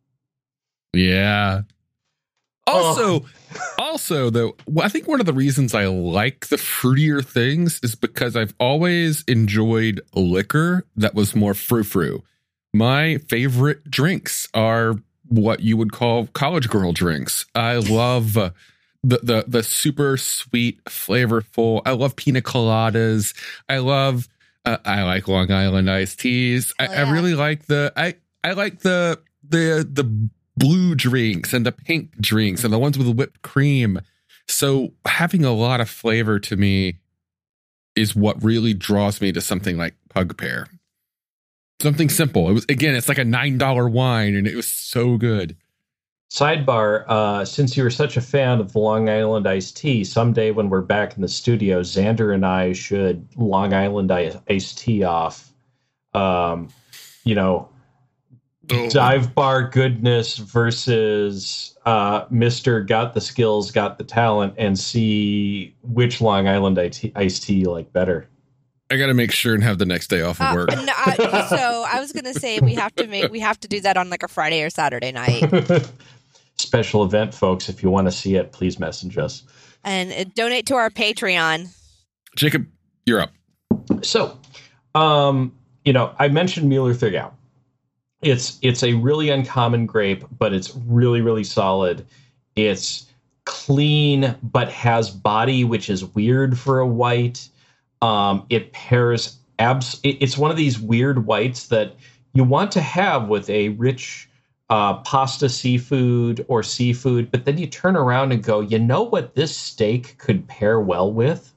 Yeah. Also, oh. also though, I think one of the reasons I like the fruitier things is because I've always enjoyed liquor that was more frou-frou. My favorite drinks are what you would call college girl drinks. I love uh, the, the the super sweet, flavorful. I love pina coladas. I love. Uh, I like Long Island iced teas. I, oh, yeah. I really like the. I I like the the the blue drinks and the pink drinks and the ones with whipped cream. So having a lot of flavor to me is what really draws me to something like Pug Pear. Something simple. It was, again, it's like a nine dollar wine, and it was so good. Sidebar, uh, since you were such a fan of the Long Island iced tea, someday when we're back in the studio, Xander and I should Long Island iced tea off. Um, you know, oh. Dive bar goodness versus uh, Mister Got the Skills, Got the Talent, and see which Long Island iced tea you like better. I got to make sure and have the next day off of work. Uh, no, I, so I was going to say we have to make we have to do that on like a Friday or Saturday night. Special event, folks. If you want to see it, please message us and uh, donate to our Patreon. Jacob, you're up. So, um, you know, I mentioned Mueller Thurgau. It's it's a really uncommon grape, but it's really really solid. It's clean, but has body, which is weird for a white. Um, it pairs abs. It's one of these weird whites that you want to have with a rich uh, pasta seafood or seafood, but then you turn around and go, you know what this steak could pair well with?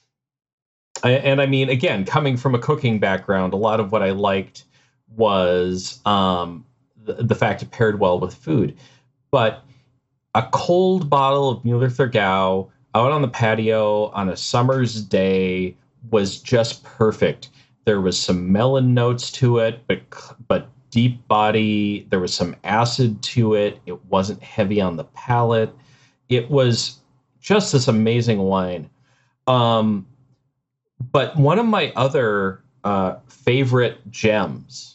I, and I mean, again, coming from a cooking background, a lot of what I liked was um, the, the fact it paired well with food. But a cold bottle of Mueller Thurgau out on the patio on a summer's day was just perfect. There was some melon notes to it, but but deep body. There was some acid to it. It wasn't heavy on the palate. It was just this amazing wine. Um, but one of my other uh, favorite gems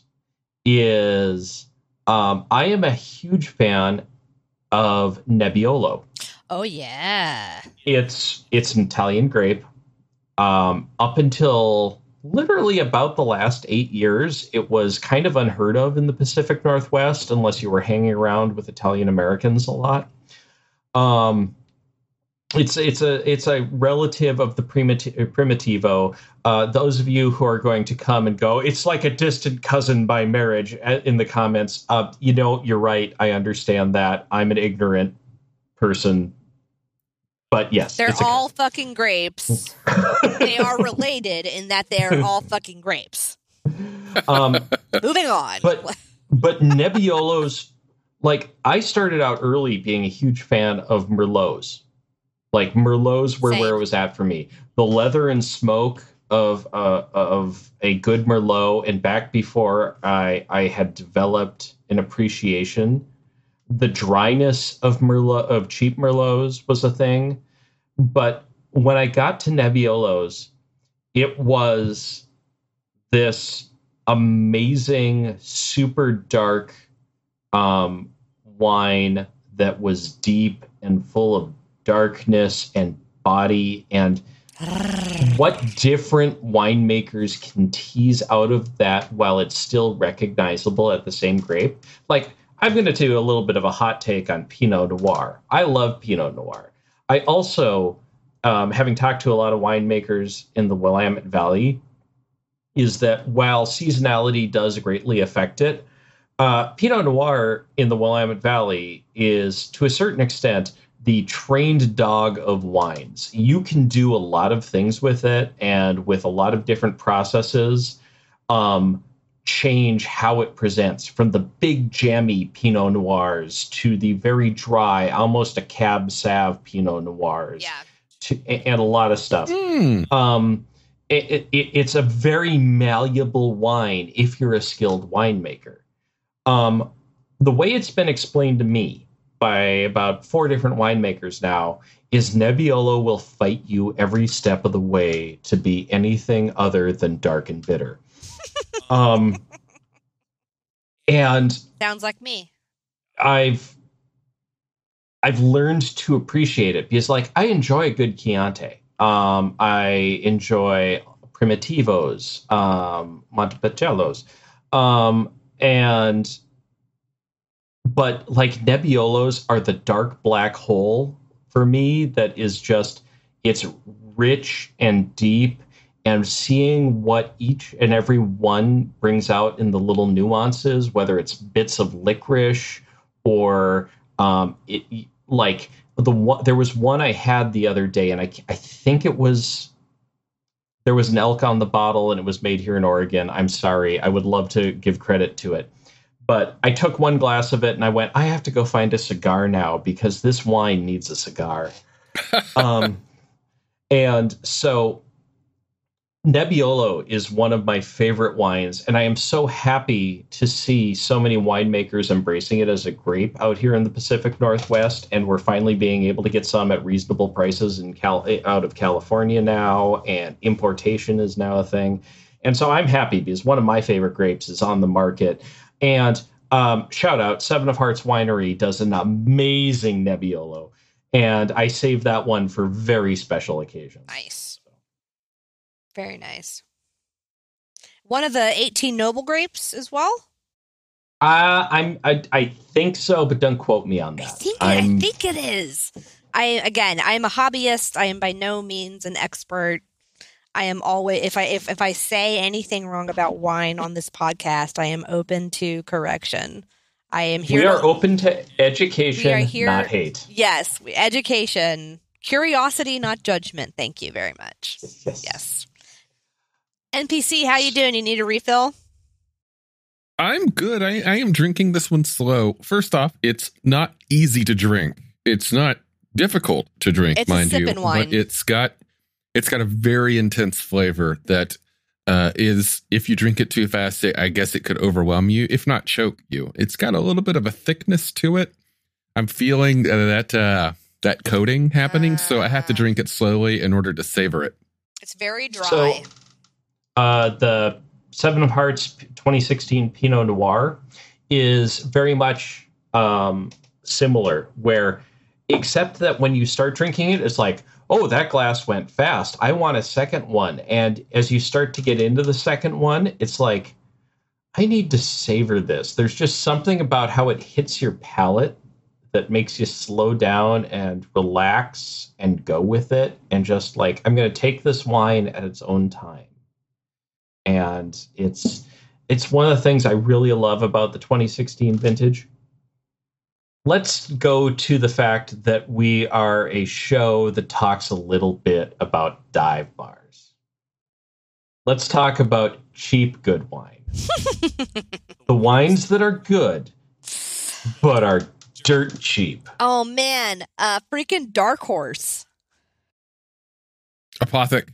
is um, I am a huge fan of Nebbiolo. Oh yeah, it's it's an Italian grape. Um, up until literally about the last eight years, it was kind of unheard of in the Pacific Northwest unless you were hanging around with Italian Americans a lot. Um, it's it's a it's a relative of the Primit- Primitivo. Uh, those of you who are going to come and go, it's like a distant cousin by marriage in the comments. Uh, you know, you're right. I understand that. I'm an ignorant person. But yes, they're all fucking grapes. They are related in that they're all fucking grapes. Um, Moving on. But but Nebbiolo's, like, I started out early being a huge fan of Merlots. Like, Merlots were Same. where it was at for me. The leather and smoke of uh, of a good Merlot, and back before I I had developed an appreciation. The dryness of Merlot, of cheap Merlots was a thing. But when I got to Nebbiolos, it was this amazing, super dark um, wine that was deep and full of darkness and body. And what different winemakers can tease out of that while it's still recognizable at the same grape. Like, I'm going to do a little bit of a hot take on Pinot Noir. I love Pinot Noir. I also, um, having talked to a lot of winemakers in the Willamette Valley, is that while seasonality does greatly affect it, uh, Pinot Noir in the Willamette Valley is, to a certain extent, the trained dog of wines. You can do a lot of things with it, and with a lot of different processes, um, change how it presents, from the big jammy Pinot Noirs to the very dry, almost a Cab Sauv Pinot Noirs, Yeah. to, and a lot of stuff. Mm. Um, it, it, it's a very malleable wine if you're a skilled winemaker. Um, the way it's been explained to me by about four different winemakers now is Nebbiolo will fight you every step of the way to be anything other than dark and bitter. um, and Sounds like me. I've I've learned to appreciate it because, like, I enjoy a good Chianti. Um, I enjoy Primitivos, um, Montepulcianos, um, and but like Nebbiolos are the dark black hole for me. That is just, it's rich and deep, and seeing what each and every one brings out in the little nuances, whether it's bits of licorice or um, it, like the one, there was one I had the other day, and I, I think it was, there was an elk on the bottle, and it was made here in Oregon. I'm sorry. I would love to give credit to it. But I took one glass of it and I went, I have to go find a cigar now because this wine needs a cigar. um, and so Nebbiolo is one of my favorite wines, and I am so happy to see so many winemakers embracing it as a grape out here in the Pacific Northwest, and we're finally being able to get some at reasonable prices in Cal- out of California now, and importation is now a thing. And so I'm happy because one of my favorite grapes is on the market. And um, shout out, Seven of Hearts Winery does an amazing Nebbiolo, and I saved that one for very special occasions. Nice. Very nice. One of the eighteen noble grapes as well? Uh, I'm, I, I think so, but don't quote me on that. I think, I'm, I think it is. I again, I'm a hobbyist. I am by no means an expert. I am always, if I if, if I say anything wrong about wine on this podcast, I am open to correction. I am here. We are to, open to education, we are here, not hate. Yes, education, curiosity, not judgment. Thank you very much. Yes. Yes. N P C, how you doing? You need a refill? I'm good. I, I am drinking this one slow. First off, it's not easy to drink. It's not difficult to drink, It's a mind you. sippin' wine. But it's got it's got a very intense flavor that uh, is, if you drink it too fast, I guess it could overwhelm you, if not choke you. It's got a little bit of a thickness to it. I'm feeling that uh, that coating happening, uh, so I have to drink it slowly in order to savor it. It's very dry. So, uh, the Seven of Hearts twenty sixteen Pinot Noir is very much um, similar, where except that when you start drinking it, it's like, oh, that glass went fast. I want a second one. And as you start to get into the second one, it's like, I need to savor this. There's just something about how it hits your palate that makes you slow down and relax and go with it. And just like, I'm going to take this wine at its own time. And it's it's one of the things I really love about the twenty sixteen vintage. Let's go to the fact that we are a show that talks a little bit about dive bars. Let's talk about cheap good wine. The wines that are good, but are dirt cheap. Oh, man. Uh, freaking Dark Horse. Apothic.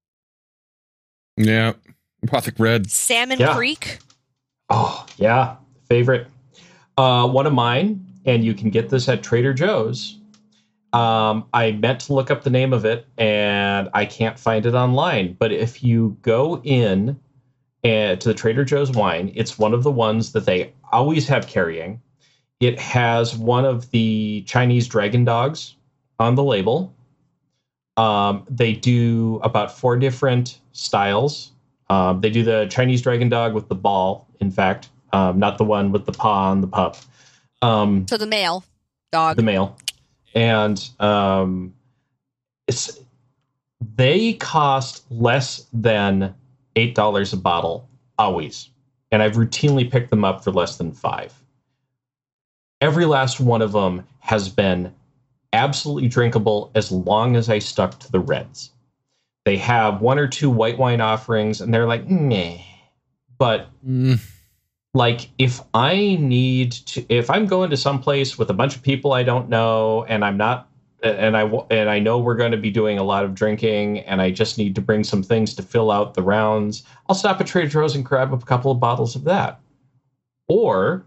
Yeah. Apothic Red. Salmon Yeah. Creek. Oh, yeah. Favorite. Uh, one of mine, and you can get this at Trader Joe's. Um, I meant to look up the name of it, and I can't find it online. But if you go in and to the Trader Joe's wine, it's one of the ones that they always have carrying. It has one of the Chinese dragon dogs on the label. Um, they do about four different styles. Um, they do the Chinese Dragon Dog with the ball, in fact, um, not the one with the paw on the pup. Um, So the male dog. the male. And um, it's they cost less than eight dollars a bottle, always. And I've routinely picked them up for less than five. Every last one of them has been absolutely drinkable as long as I stuck to the reds. They have one or two white wine offerings, and they're like, meh. But Mm. like, if I need to, if I'm going to some place with a bunch of people I don't know, and I'm not, and I and I know we're going to be doing a lot of drinking, and I just need to bring some things to fill out the rounds, I'll stop at Trader Joe's and grab a couple of bottles of that. Or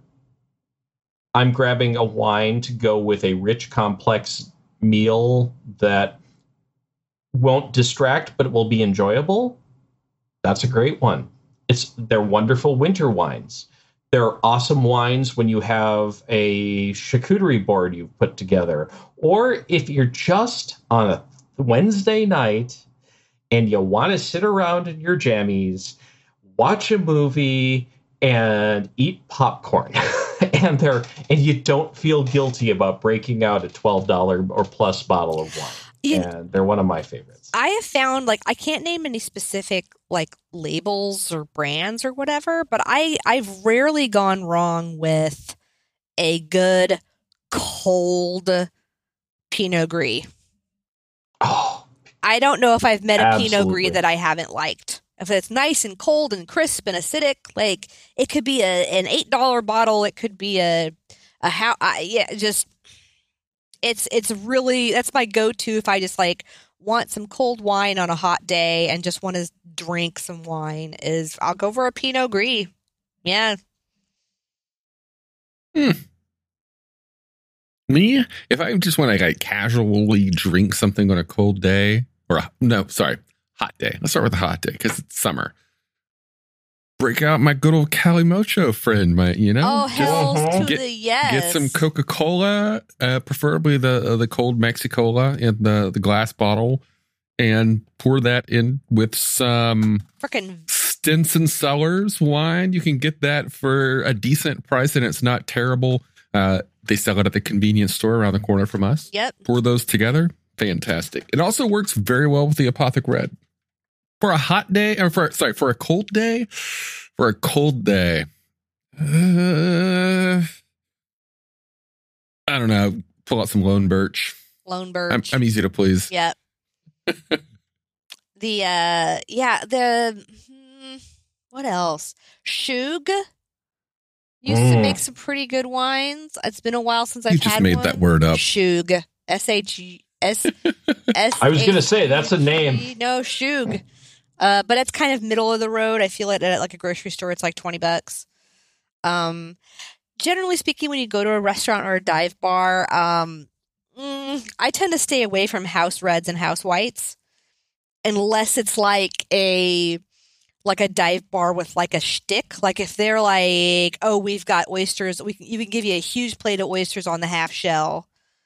I'm grabbing a wine to go with a rich, complex meal that won't distract, but it will be enjoyable. That's a great one. It's they're wonderful winter wines. They're awesome wines when you have a charcuterie board you've put together, or if you're just on a Wednesday night and you want to sit around in your jammies, watch a movie, and eat popcorn. and they're and you don't feel guilty about breaking out a twelve dollars or plus bottle of wine. You- and they're one of my favorites. I have found, like, I can't name any specific, like, labels or brands or whatever, but I, I've rarely gone wrong with a good cold Pinot Gris. Oh, I don't know if I've met a Pinot Absolutely. Gris that I haven't liked. If it's nice and cold and crisp and acidic, like, it could be a an eight dollar bottle. It could be a, a how, I, yeah, just, it's, it's really, that's my go-to if I just, like, want some cold wine on a hot day and just want to drink some wine is I'll go for a Pinot Gris. Yeah. Me, if I just want to like casually drink something on a cold day, or a, no, sorry, hot day. Let's start with a hot day because it's summer. Break out my good old Calimocho friend, my you know. Oh, just hells to get- the yes. Get some Coca Cola, uh, preferably the uh, the cold Mexicola in the the glass bottle, and pour that in with some Freaking Stinson Cellars wine. You can get that for a decent price, and it's not terrible. Uh, they sell it at the convenience store around the corner from us. yep. Pour those together, fantastic. It also works very well with the Apothic Red. For a hot day, or for sorry, for a cold day, for a cold day, uh, I don't know. Pull out some Lone Birch. Lone I'm, Birch. I'm easy to please. Yep. the uh yeah, the hmm, what else? Shug used to Mm. make some pretty good wines. It's been a while since I've You just had made one. that word up. Shug. S H S S I was gonna say, that's a name. No, Shug. Uh, but it's kind of middle of the road. I feel it at like a grocery store. It's like twenty bucks. Um, generally speaking, when you go to a restaurant or a dive bar, um, mm, I tend to stay away from house reds and house whites unless it's like a like a dive bar with like a shtick. Like if they're like, oh, we've got oysters, we can even give you a huge plate of oysters on the half shell.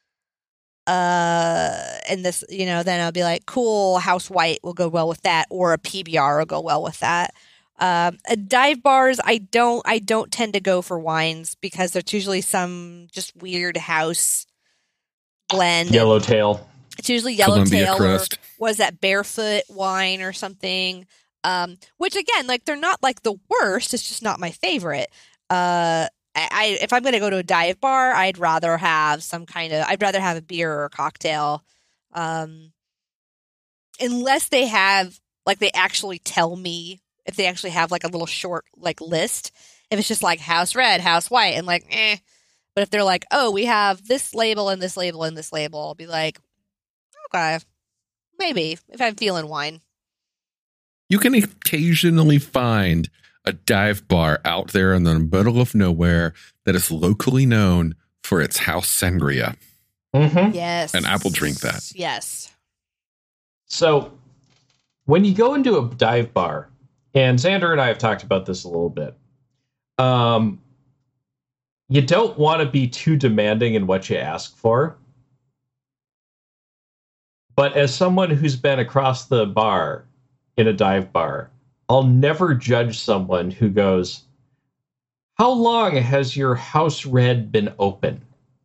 Uh, and this, you know, then I'll be like, cool, house white will go well with that, or a P B R will go well with that. Um, uh, dive bars, I don't, I don't tend to go for wines because there's usually some just weird house blend. Yellowtail. It's usually Columbia Yellowtail or Crust. was that Barefoot wine or something. Um, which again, like they're not like the worst. It's just not my favorite. Uh, I, I if I'm going to go to a dive bar, I'd rather have some kind of. I'd rather have a beer or a cocktail, um, unless they have like they actually tell me if they actually have like a little short like list. If it's just like house red, house white, and like eh. But if they're like, oh, we have this label and this label and this label, I'll be like, okay, maybe if I'm feeling wine. You can occasionally find a dive bar out there in the middle of nowhere that is locally known for its house sangria. Mm-hmm. Yes. And I will drink that. Yes. So when you go into a dive bar, and Xander and I have talked about this a little bit, um, you don't want to be too demanding in what you ask for. But as someone who's been across the bar in a dive bar, I'll never judge someone who goes, "How long has your house red been open?"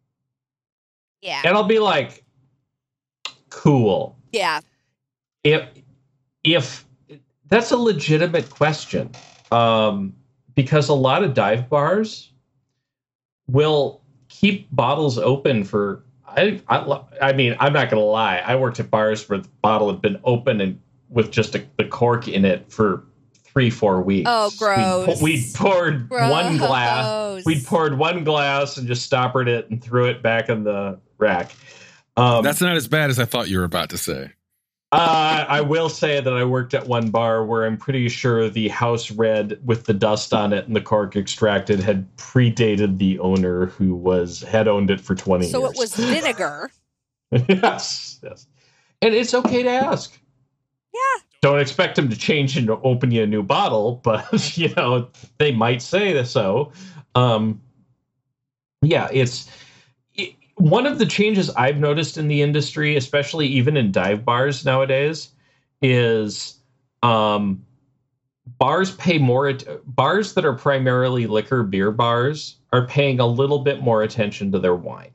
Yeah. And I'll be like, "Cool." Yeah. If if that's a legitimate question, um, because a lot of dive bars will keep bottles open for. I, I I mean, I'm not gonna lie. I worked at bars where the bottle had been open and with just a, the cork in it for three, four weeks. Oh, gross. We poured gross. one glass. We poured one glass and just stoppered it and threw it back in the rack. Um, That's not as bad as I thought you were about to say. Uh, I will say that I worked at one bar where I'm pretty sure the house red with the dust on it and the cork extracted had predated the owner who was had owned it for twenty so years. So it was vinegar. yes, yes. And it's okay to ask. Yeah. Don't expect them to change and open you a new bottle, but, you know, they might say so. Um, yeah, it's... It, one of the changes I've noticed in the industry, especially even in dive bars nowadays, is um, bars pay more. Bars that are primarily liquor beer bars are paying a little bit more attention to their wine.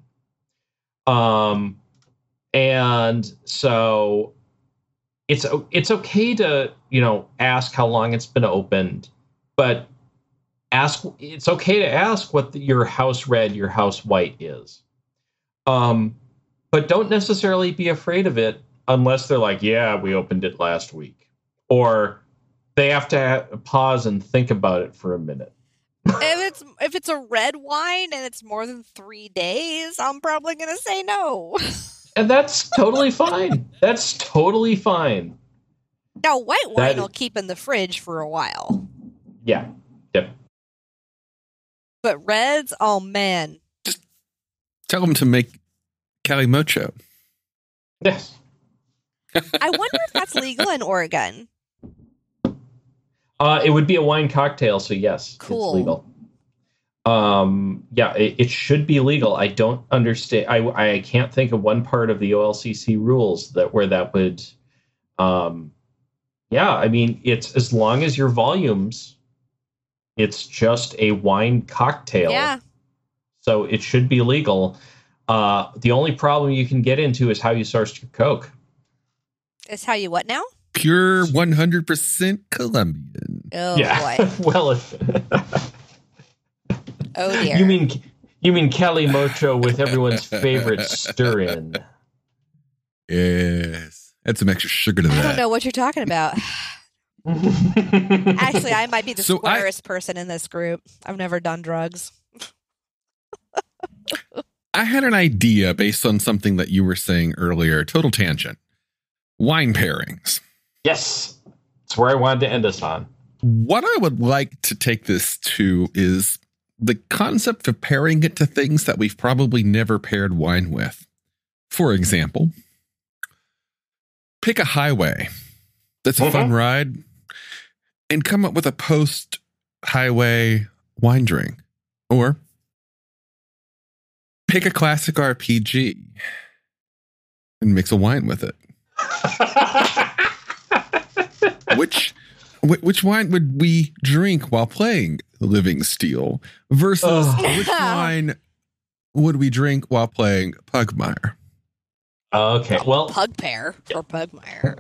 Um, and so it's it's okay to, you know, ask how long it's been opened, but ask. It's okay to ask what the, your house red, your house white is. Um, but don't necessarily be afraid of it unless they're like, yeah, we opened it last week. Or they have to ha- pause and think about it for a minute. If it's if it's a red wine and it's more than three days, I'm probably going to say no. And that's totally fine. That's totally fine. Now, white wine That- will keep in the fridge for a while. Yeah. Yep. But reds, oh, man. Tell them to make Calimocho. Yes. I wonder if that's legal in Oregon. Uh, it would be a wine cocktail, so yes, Cool. it's legal. Um, yeah, it, it should be legal. I don't understand. I I can't think of one part of the O L C C rules that where that would. Um, yeah, I mean, it's as long as your volumes, it's just a wine cocktail. Yeah. So it should be legal. Uh, the only problem you can get into is how you source your Coke. It's how you what now? Pure one hundred percent Colombian. Oh, yeah. boy. well, if, Oh, dear. you mean you mean Calimocho with everyone's favorite stir-in. Yes. Add some extra sugar to that. I don't know what you're talking about. Actually, I might be the So I- squarest person in this group. I've never done drugs. I had an idea based on something that you were saying earlier. Total tangent. Wine pairings. Yes, that's where I wanted to end us on. What I would like to take this to is the concept of pairing it to things that we've probably never paired wine with. For example, pick a highway that's a Mhm. fun ride and come up with a post-highway wine drink. Or pick a classic R P G and mix a wine with it. Which wh- which wine would we drink while playing Living Steel versus Ugh. which wine would we drink while playing Pugmire? Okay, well, Pug pear or Pugmire.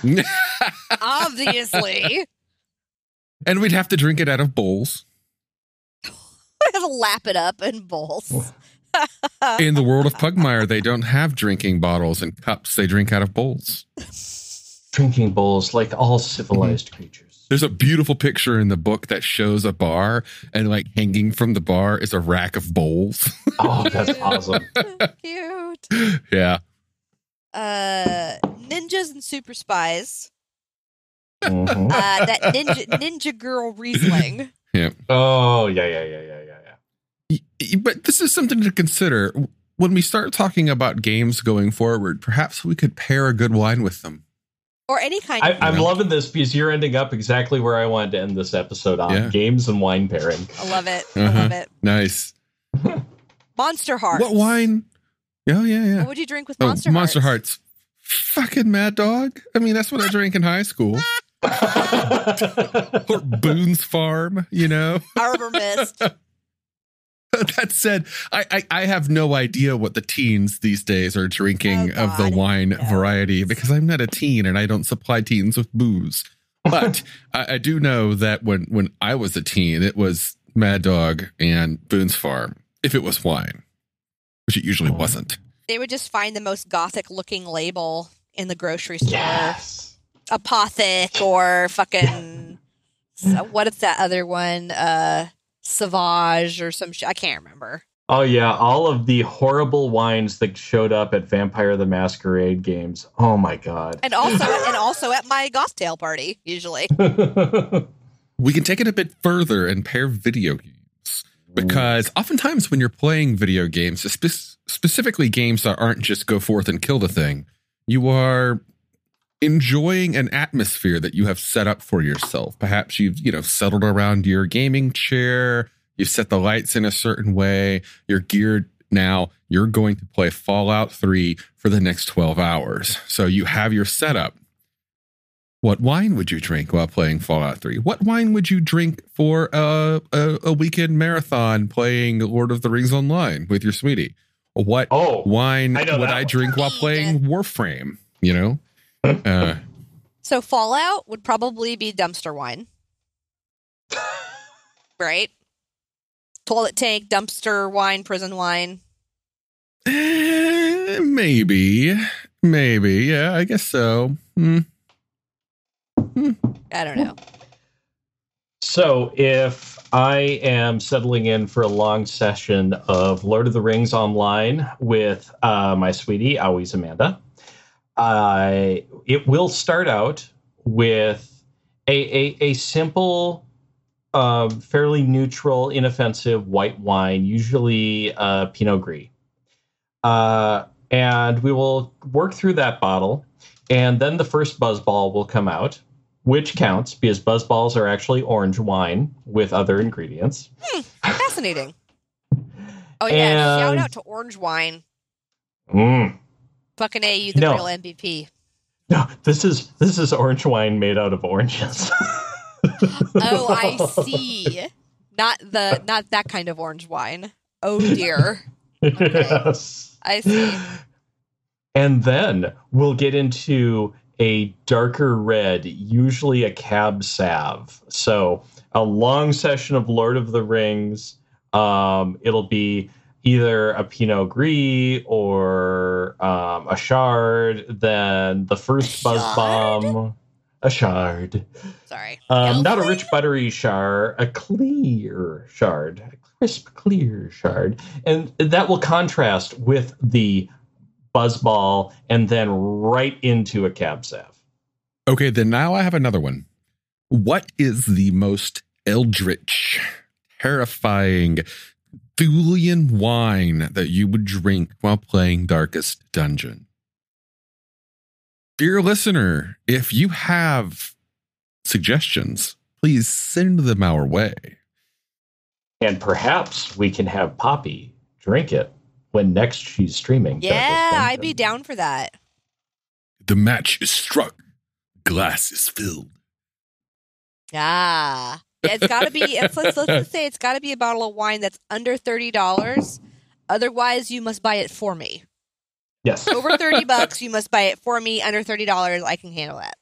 Obviously. And we'd have to drink it out of bowls. I have to lap it up in bowls. In the world of Pugmire, they don't have drinking bottles and cups. They drink out of bowls. drinking bowls like all civilized creatures. There's a beautiful picture in the book that shows a bar, and like hanging from the bar is a rack of bowls. Oh, that's awesome. Cute. Yeah. Uh, ninjas and super spies. Mhm. Uh, that ninja ninja girl Riesling. Oh, yeah, yeah, yeah, yeah, yeah, yeah. Y- y- But this is something to consider. When we start talking about games going forward, perhaps we could pair a good wine with them. Or any kind I, of I'm Yeah. loving this because you're ending up exactly where I wanted to end this episode on Yeah. games and wine pairing. I love it. I Uh-huh. love it. Nice. Monster Hearts. What wine? Oh, yeah, yeah. What would you drink with Oh, Monster Monster Hearts? Hearts. Fucking Mad Dog. I mean, that's what I drank in high school. Or Boone's Farm, you know? Arbor Mist. That said, I, I, I have no idea what the teens these days are drinking Oh, of the God. wine No. variety because I'm not a teen and I don't supply teens with booze. But I, I do know that when, when I was a teen, it was Mad Dog and Boone's Farm, if it was wine, which it usually wasn't. They would just find the most gothic looking label in the grocery store. Yes. Apothic or fucking so what is that other one? Uh Sauvage or some shit. I can't remember. Oh yeah, all of the horrible wines that showed up at Vampire the Masquerade games. Oh my god. And also and also at my goth-tail party, usually. We can take it a bit further and pair video games because oftentimes when you're playing video games, spe- specifically games that aren't just go forth and kill the thing, you are enjoying an atmosphere that you have set up for yourself. Perhaps you've, you know, settled around your gaming chair. You've set the lights in a certain way. You're geared now. You're going to play Fallout three for the next twelve hours. So you have your setup. What wine would you drink while playing Fallout three? What wine would you drink for a, a, a weekend marathon playing Lord of the Rings Online with your sweetie? What Oh, wine I know would that I one. drink while playing Warframe? You know? Uh, So Fallout would probably be dumpster wine. Right? Toilet tank, dumpster wine, prison wine. eh, maybe. Maybe. Yeah, I guess so. Hmm. I don't know. So if I am settling in for a long session of Lord of the Rings Online with uh, my sweetie, Aoi's Amanda, I it will start out with a a, a simple, uh, fairly neutral, inoffensive white wine, usually uh, Pinot Gris. Uh, and we will work through that bottle, and then the first buzzball will come out, which counts because buzzballs are actually orange wine with other ingredients. Hmm, fascinating. Oh yeah, And- shout out to Orange Wine. Mm. Fucking A, you the No. real M V P. No, this is this is orange wine made out of oranges. Oh, I see. Not the not that kind of orange wine. Oh dear. Yes. I see. And then we'll get into a darker red, usually a cab sav. So a long session of Lord of the Rings. Um, it'll be either a Pinot Gris or um, a Shard. Then the first buzz Shard? bomb, a Shard. Sorry. Um, not a Gelfling? rich buttery Shard, a clear Shard, a crisp clear Shard, and that will contrast with the buzzball and then right into a cab sav. Okay, then now I have another one. What is the most eldritch, terrifying, Thulian wine that you would drink while playing Darkest Dungeon? Dear listener, if you have suggestions, please send them our way. And perhaps we can have Poppy drink it when next she's streaming. Yeah, Darkest Dungeon. I'd be down for that. The match is struck. Glass is filled. Ah. Yeah, it's gotta be it's, let's let's just say it's gotta be a bottle of wine that's under thirty dollars. Otherwise you must buy it for me. Yes. Over thirty bucks, you must buy it for me. Under thirty dollars, I can handle that.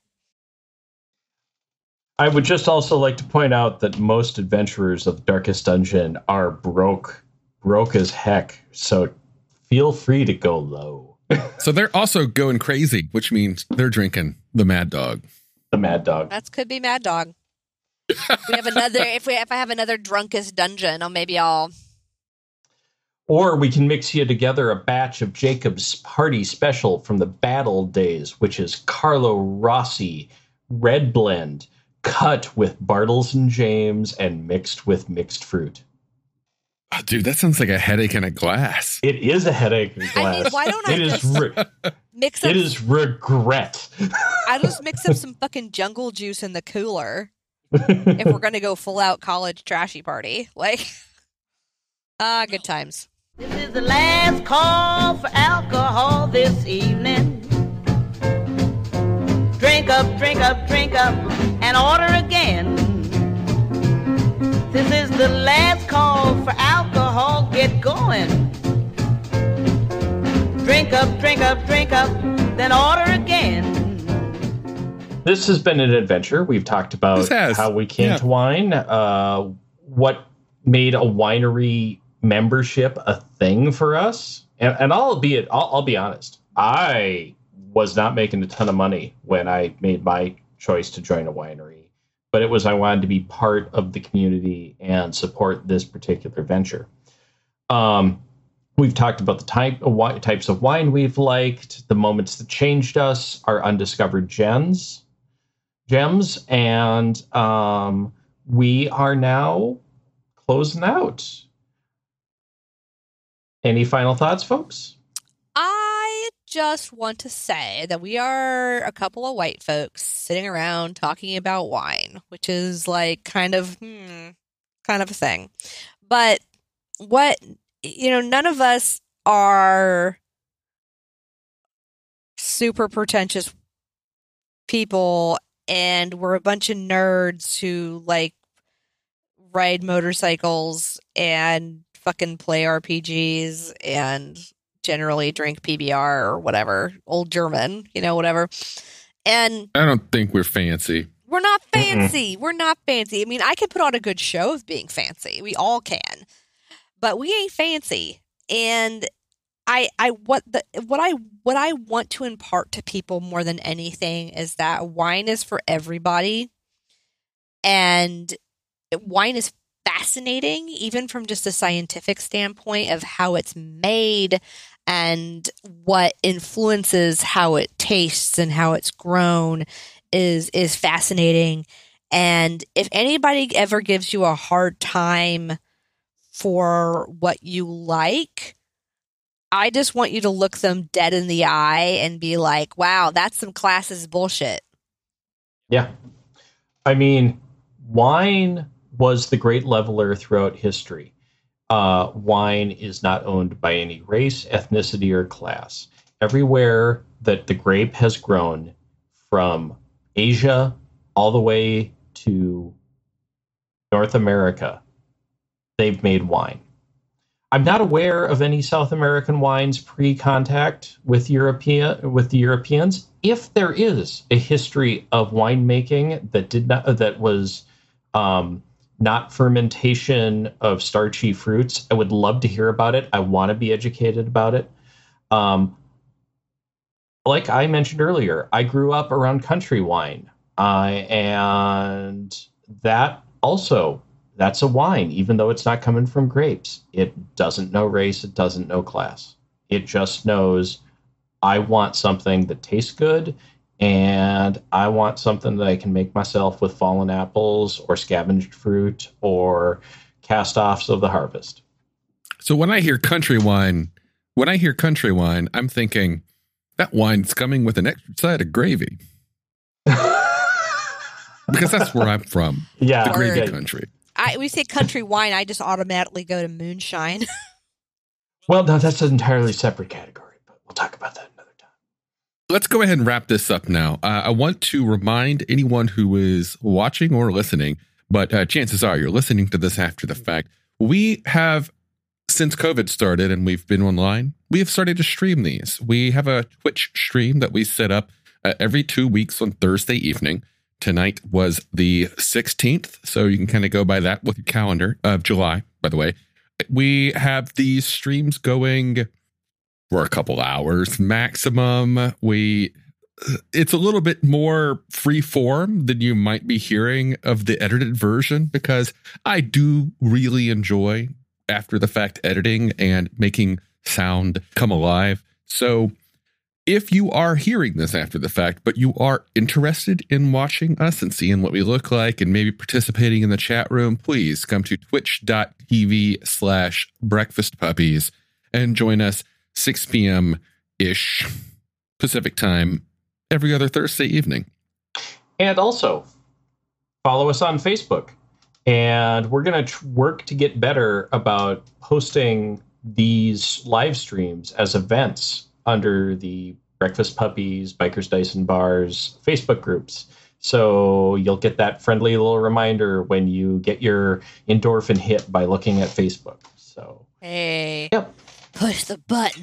I would just also like to point out that most adventurers of Darkest Dungeon are broke, broke as heck. So feel free to go low. So they're also going crazy, which means they're drinking the Mad Dog. The Mad Dog. That could be Mad Dog. If we have another if we if I have another drunkest dungeon, or maybe I'll Or we can mix you together a batch of Jacob's Party Special from the Battle Days, which is Carlo Rossi Red Blend, cut with Bartles and James and mixed with mixed fruit. Oh, dude, that sounds like a headache in a glass. It is a headache in glass. I mean, why don't I It is just re- mix up it is regret. I'll just mix up some fucking jungle juice in the cooler if we're gonna go full out college trashy party. Like ah, good times. This is the last call for alcohol this evening. Drink up, drink up, drink up, and order again. This is the last call for alcohol. Get going. Drink up, drink up, drink up, then order again. This has been an adventure. We've talked about how we came yeah. to wine, uh, what made a winery membership a thing for us. And, and I'll be I'll, I'll be honest. I was not making a ton of money when I made my choice to join a winery, but it was I wanted to be part of the community and support this particular venture. Um, we've talked about the type of wi- types of wine we've liked, the moments that changed us, our undiscovered gems. gems and um we are now closing out. Any final thoughts, folks? I just want to say that we are a couple of white folks sitting around talking about wine, which is like kind of hmm, kind of a thing. But what, you know, none of us are super pretentious people, and we're a bunch of nerds who like ride motorcycles and fucking play R P Gs and generally drink P B R or whatever, old German, you know, whatever. And I don't think we're fancy. We're not fancy. Mm-mm. We're not fancy. I mean, I can put on a good show of being fancy. We all can, but we ain't fancy. And I, I, what the, what I, what I want to impart to people more than anything is that wine is for everybody, and wine is fascinating, even from just a scientific standpoint of how it's made and what influences how it tastes and how it's grown is, is fascinating. And if anybody ever gives you a hard time for what you like, I just want you to look them dead in the eye and be like, wow, that's some classist bullshit. Yeah. I mean, wine was the great leveler throughout history. Uh, wine is not owned by any race, ethnicity, or class. Everywhere that the grape has grown, from Asia all the way to North America, they've made wine. I'm not aware of any South American wines pre-contact with European with the Europeans. If there is a history of winemaking that did not that was um, not fermentation of starchy fruits, I would love to hear about it. I want to be educated about it. Um, like I mentioned earlier, I grew up around country wine, uh, and that also. That's a wine, even though it's not coming from grapes. It doesn't know race. It doesn't know class. It just knows, I want something that tastes good, and I want something that I can make myself with fallen apples or scavenged fruit or cast-offs of the harvest. So when I hear country wine, when I hear country wine, I'm thinking that wine's coming with an extra side of gravy. Because that's where I'm from. Yeah, the gravy good. country. I, we say country wine, I just automatically go to moonshine. Well, no, that's an entirely separate category, but we'll talk about that another time. Let's go ahead and wrap this up now. Uh, I want to remind anyone who is watching or listening, but uh, chances are you're listening to this after the fact. We have, since COVID started and we've been online, we have started to stream these. We have a Twitch stream that we set up uh, every two weeks on Thursday evening. Tonight was the sixteenth, so you can kind of go by that with your calendar of July, by the way. We have these streams going for a couple hours maximum. We It's a little bit more free form than you might be hearing of the edited version, because I do really enjoy after the fact editing and making sound come alive. So if you are hearing this after the fact, but you are interested in watching us and seeing what we look like and maybe participating in the chat room, please come to twitch.tv slash breakfast puppies and join us six p.m. ish Pacific time every other Thursday evening. And also follow us on Facebook. And we're going to tr- work to get better about posting these live streams as events under the Breakfast Puppies, Bikers, Dice, and Bars Facebook groups. So you'll get that friendly little reminder when you get your endorphin hit by looking at Facebook. So, hey, yep. Push the button.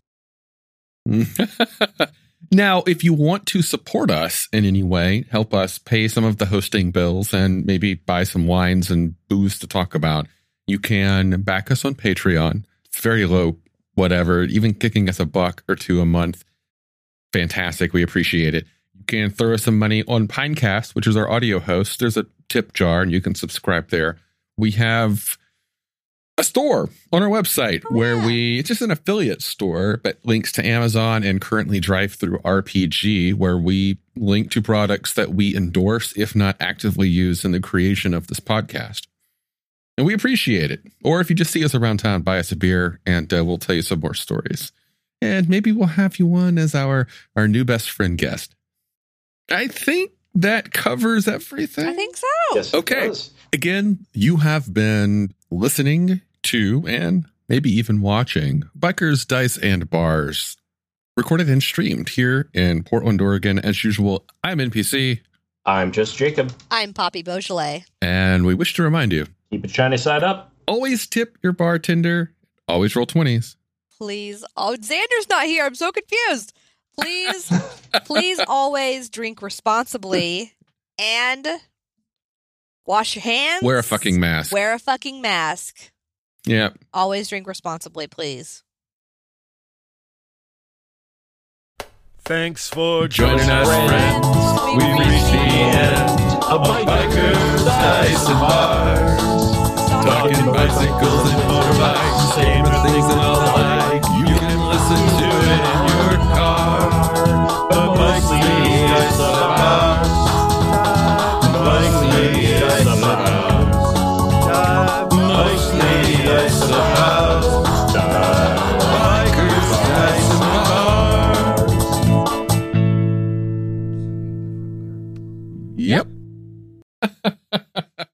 Now, if you want to support us in any way, help us pay some of the hosting bills and maybe buy some wines and booze to talk about, you can back us on Patreon. It's very low, whatever, even kicking us a buck or two a month. Fantastic. We appreciate it. You can throw us some money on Pinecast, which is our audio host. There's a tip jar and you can subscribe there. We have a store on our website oh, where yeah. we, it's just an affiliate store, but links to Amazon and currently Drive-Thru R P G, where we link to products that we endorse, if not actively use in the creation of this podcast. And we appreciate it. Or if you just see us around town, buy us a beer and uh, we'll tell you some more stories. And maybe we'll have you on as our, our new best friend guest. I think that covers everything. I think so. Yes, okay. Again, you have been listening to and maybe even watching Bikers, Dice, and Bars, recorded and streamed here in Portland, Oregon. As usual, I'm N P C. I'm just Jacob. I'm Poppy Beaujolais. And we wish to remind you, keep it shiny side up. Always tip your bartender. Always roll twenties. Please. Oh, Xander's not here. I'm so confused. Please, please always drink responsibly and wash your hands. Wear a fucking mask. Wear a fucking mask. Yeah. Always drink responsibly, please. Thanks for joining, joining us, friends. friends. We've reached the end of Bikers, Dice, and Bars. Talking bicycles and motorbikes, gamer things and all.